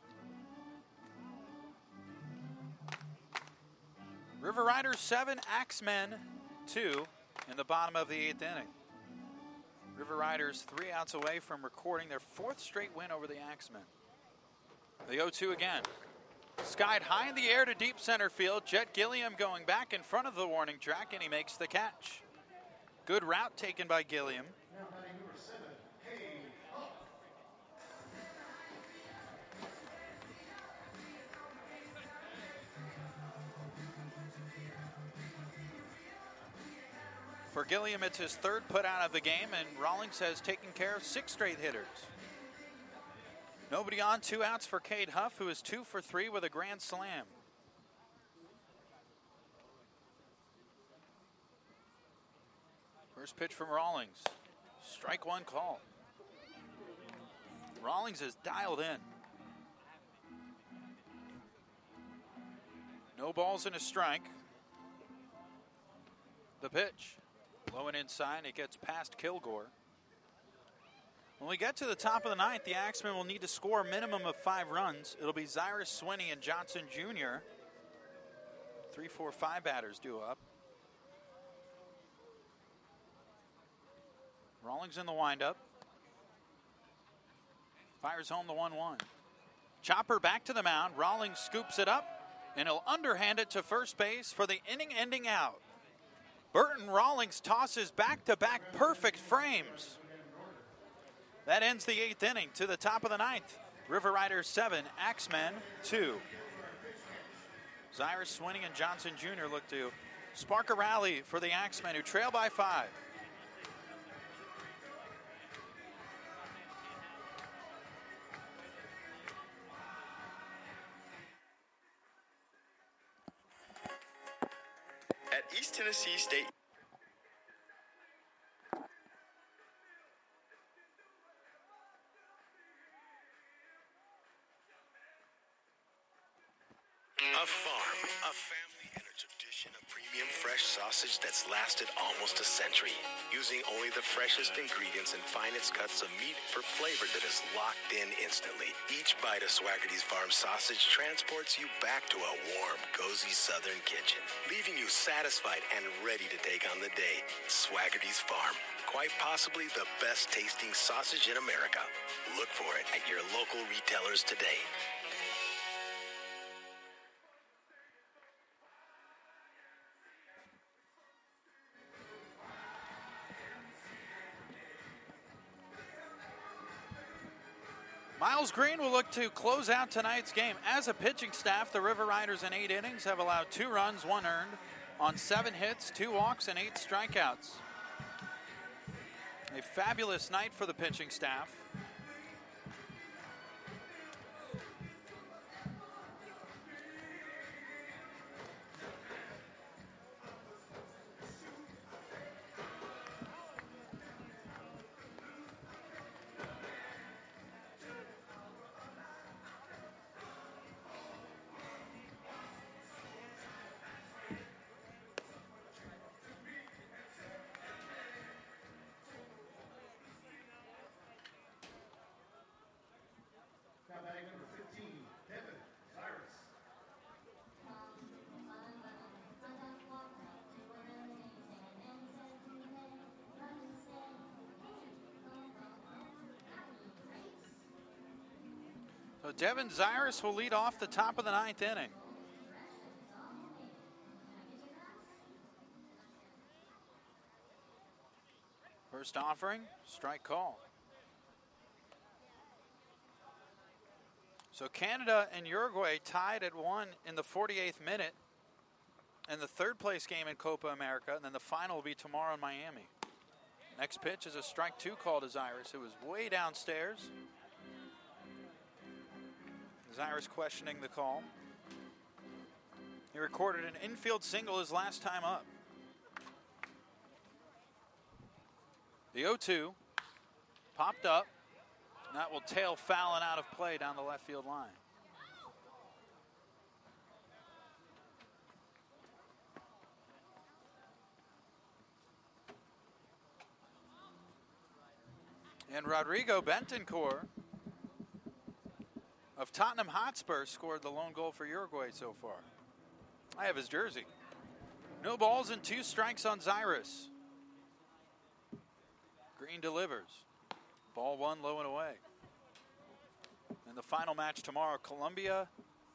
River Riders seven, Axemen two in the bottom of the eighth inning. River Riders three outs away from recording their fourth straight win over the Axemen. The oh two again. Skied high in the air to deep center field. Jet Gilliam going back in front of the warning track, and he makes the catch. Good route taken by Gilliam. For Gilliam, it's his third put out of the game, and Rawlings has taken care of six straight hitters. Nobody on, two outs for Cade Huff, who is two for three with a grand slam. First pitch from Rawlings. Strike one call. Rawlings is dialed in. No balls and a strike. The pitch. Low and inside, it gets past Kilgore. When we get to the top of the ninth, the Axemen will need to score a minimum of five runs. It'll be Cyrus Swinney and Johnson Junior Three, four, five batters due up. Rawlings in the windup. Fires home the one one. Chopper back to the mound. Rawlings scoops it up, and he'll underhand it to first base for the inning-ending out. Burton Rawlings tosses back-to-back perfect frames. That ends the eighth inning. To the top of the ninth. River Riders seven, Axemen two. Cyrus Swinning and Johnson Junior look to spark a rally for the Axemen, who trail by five. At East Tennessee State A farm, a family, and a tradition of premium fresh sausage that's lasted almost a century. Using only the freshest ingredients and finest cuts of meat for flavor that is locked in instantly. Each bite of Swaggerty's Farm sausage transports you back to a warm, cozy southern kitchen, leaving you satisfied and ready to take on the day. Swaggerty's Farm, quite possibly the best tasting sausage in America. Look for it at your local retailers today. Miles Green will look to close out tonight's game. As a pitching staff, the River Riders in eight innings have allowed two runs, one earned, on seven hits, two walks, and eight strikeouts. A fabulous night for the pitching staff. So Devin Zyrus will lead off the top of the ninth inning. First offering, strike call. So Canada and Uruguay tied at one in the forty-eighth minute, and the third place game in Copa America, and then the final will be tomorrow in Miami. Next pitch is a strike two call to Zyrus. It was way downstairs. Zyrus questioning the call. He recorded an infield single his last time up. The oh two popped up. And that will tail Fallon out of play down the left field line. And Rodrigo Bentancur of Tottenham Hotspur scored the lone goal for Uruguay so far. I have his jersey. No balls and two strikes on Zyrus. Green delivers. Ball one, low and away. And the final match tomorrow, Colombia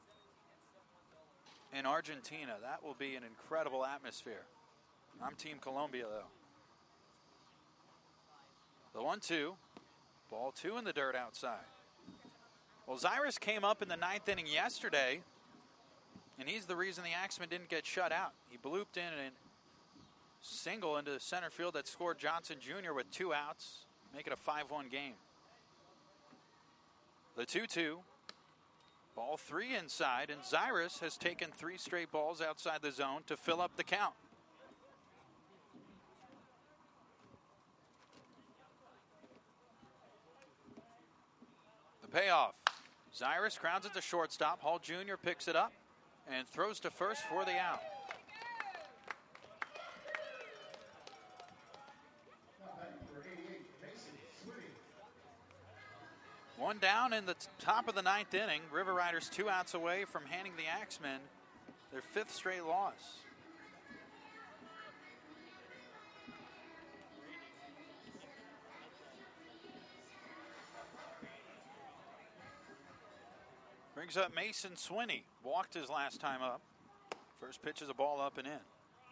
and Argentina. That will be an incredible atmosphere. I'm Team Colombia, though. The one two. Ball two in the dirt outside. Well, Zyrus came up in the ninth inning yesterday, and he's the reason the Axemen didn't get shut out. He blooped in and single into the center field that scored Johnson Junior with two outs, make it a five one game. The two two, ball three inside, and Zyrus has taken three straight balls outside the zone to fill up the count. The payoff. Zyrus grounds it to shortstop. Hall Junior picks it up and throws to first for the out. One down in the t- top of the ninth inning. River Riders two outs away from handing the Axemen their fifth straight loss. Brings up Mason Swinney. Walked his last time up. First pitch is a ball up and in.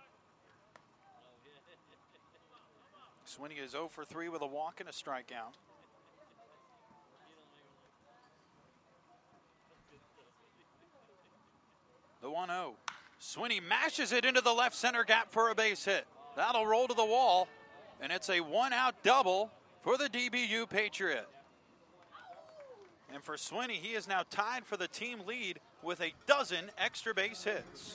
Swinney is oh for three with a walk and a strikeout. The one oh. Swinney mashes it into the left center gap for a base hit. That'll roll to the wall, and it's a one-out double for the D B U Patriot. And for Swinney, he is now tied for the team lead with a dozen extra base hits.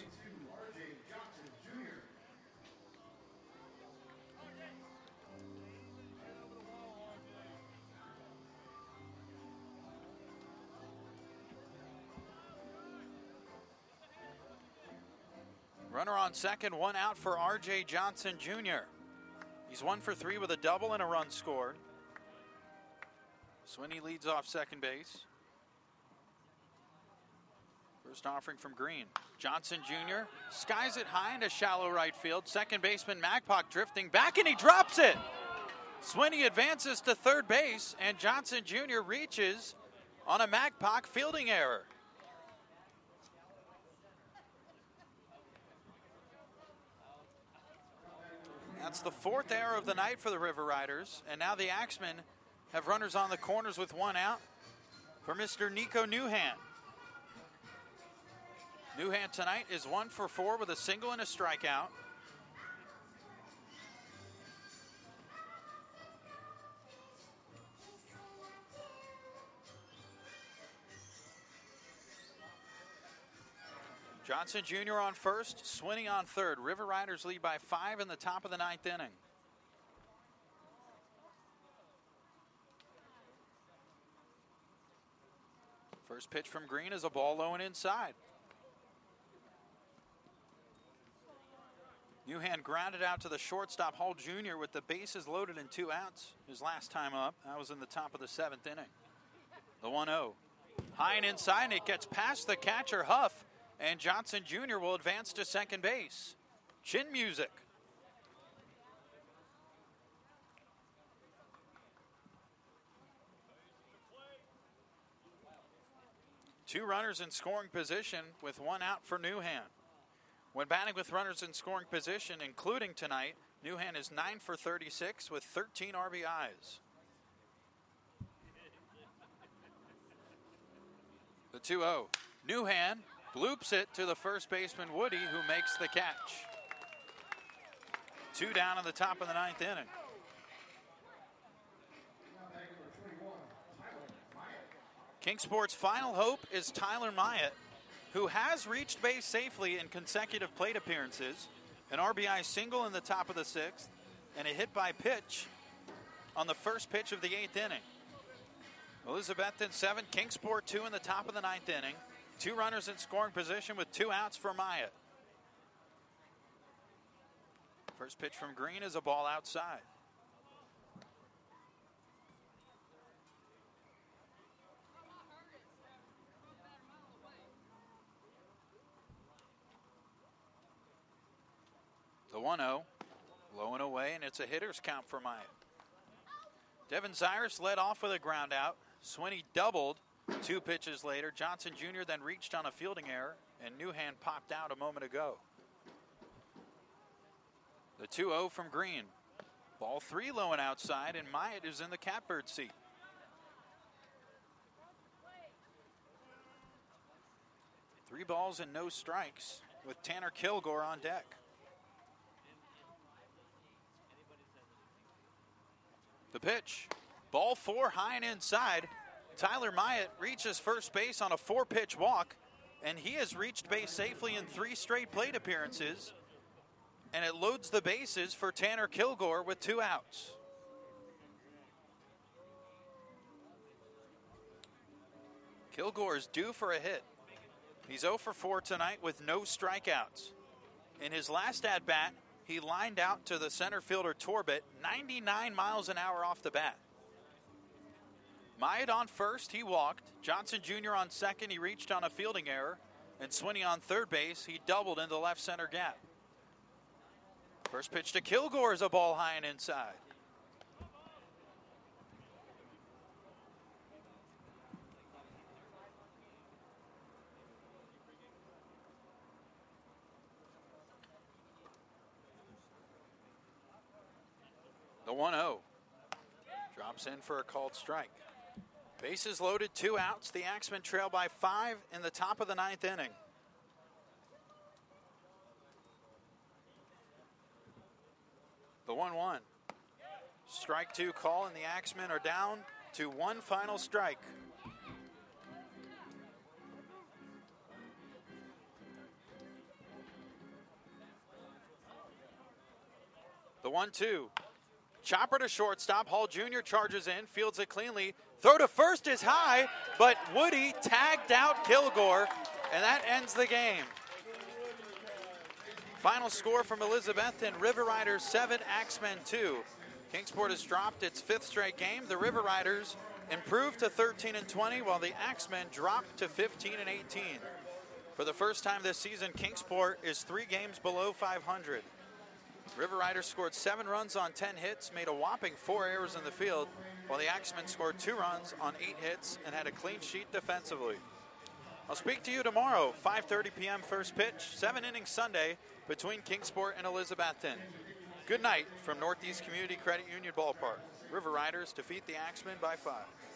Runner on second, one out for R J Johnson Junior He's one for three with a double and a run scored. Swinney leads off second base. First offering from Green. Johnson Junior skies it high into shallow right field. Second baseman Magpok drifting back, and he drops it. Swinney advances to third base, and Johnson Junior reaches on a Magpok fielding error. That's the fourth error of the night for the River Riders, and now the Axemen have runners on the corners with one out for Mister Nico Newhan. Newhan tonight is one for four with a single and a strikeout. Johnson Junior on first, Swinney on third. River Riders lead by five in the top of the ninth inning. First pitch from Green is a ball low and inside. Newhan grounded out to the shortstop, Hall Junior with the bases loaded and two outs. His last time up, that was in the top of the seventh inning. The one oh. High and inside, and it gets past the catcher, Huff, and Johnson Junior will advance to second base. Chin music. Two runners in scoring position with one out for Newhan. When batting with runners in scoring position, including tonight, Newhan is nine for thirty-six with thirteen R B Is. The two oh. Newhan bloops it to the first baseman, Woody, who makes the catch. Two down in the top of the ninth inning. Kingsport's final hope is Tyler Myatt, who has reached base safely in consecutive plate appearances, an R B I single in the top of the sixth, and a hit by pitch on the first pitch of the eighth inning. Elizabethton seven, Kingsport two in the top of the ninth inning. Two runners in scoring position with two outs for Myatt. First pitch from Green is a ball outside. The one oh, low and away, and it's a hitter's count for Myatt. Devin Zyrus led off with a ground out. Swinney doubled two pitches later. Johnson Junior then reached on a fielding error, and Newhan popped out a moment ago. The two oh from Green. Ball three low and outside, and Myatt is in the catbird seat. Three balls and no strikes with Tanner Kilgore on deck. The pitch, ball four, high and inside. Tyler Myatt reaches first base on a four-pitch walk, and he has reached base safely in three straight plate appearances, and it loads the bases for Tanner Kilgore with two outs. Kilgore is due for a hit. He's oh for four tonight with no strikeouts. In his last at-bat, he lined out to the center fielder Torbett, ninety-nine miles an hour off the bat. Myatt on first, he walked. Johnson Junior on second, he reached on a fielding error. And Swinney on third base, he doubled into the left center gap. First pitch to Kilgore is a ball high and inside. one oh. Drops in for a called strike. Bases loaded, two outs. The Axemen trail by five in the top of the ninth inning. The one one. Strike two call, and the Axemen are down to one final strike. The one two. Chopper to shortstop. Hall Junior charges in, fields it cleanly. Throw to first is high, but Woody tagged out Kilgore, and that ends the game. Final score from Elizabethton, River Riders seven, Axemen two. Kingsport has dropped its fifth straight game. The River Riders improved to thirteen and twenty, while the Axemen dropped to fifteen and eighteen. For the first time this season, Kingsport is three games below five hundred. River Riders scored seven runs on ten hits, made a whopping four errors in the field, while the Axemen scored two runs on eight hits and had a clean sheet defensively. I'll speak to you tomorrow, five thirty p.m. first pitch, seven innings Sunday between Kingsport and Elizabethton. Good night from Northeast Community Credit Union Ballpark. River Riders defeat the Axemen by five.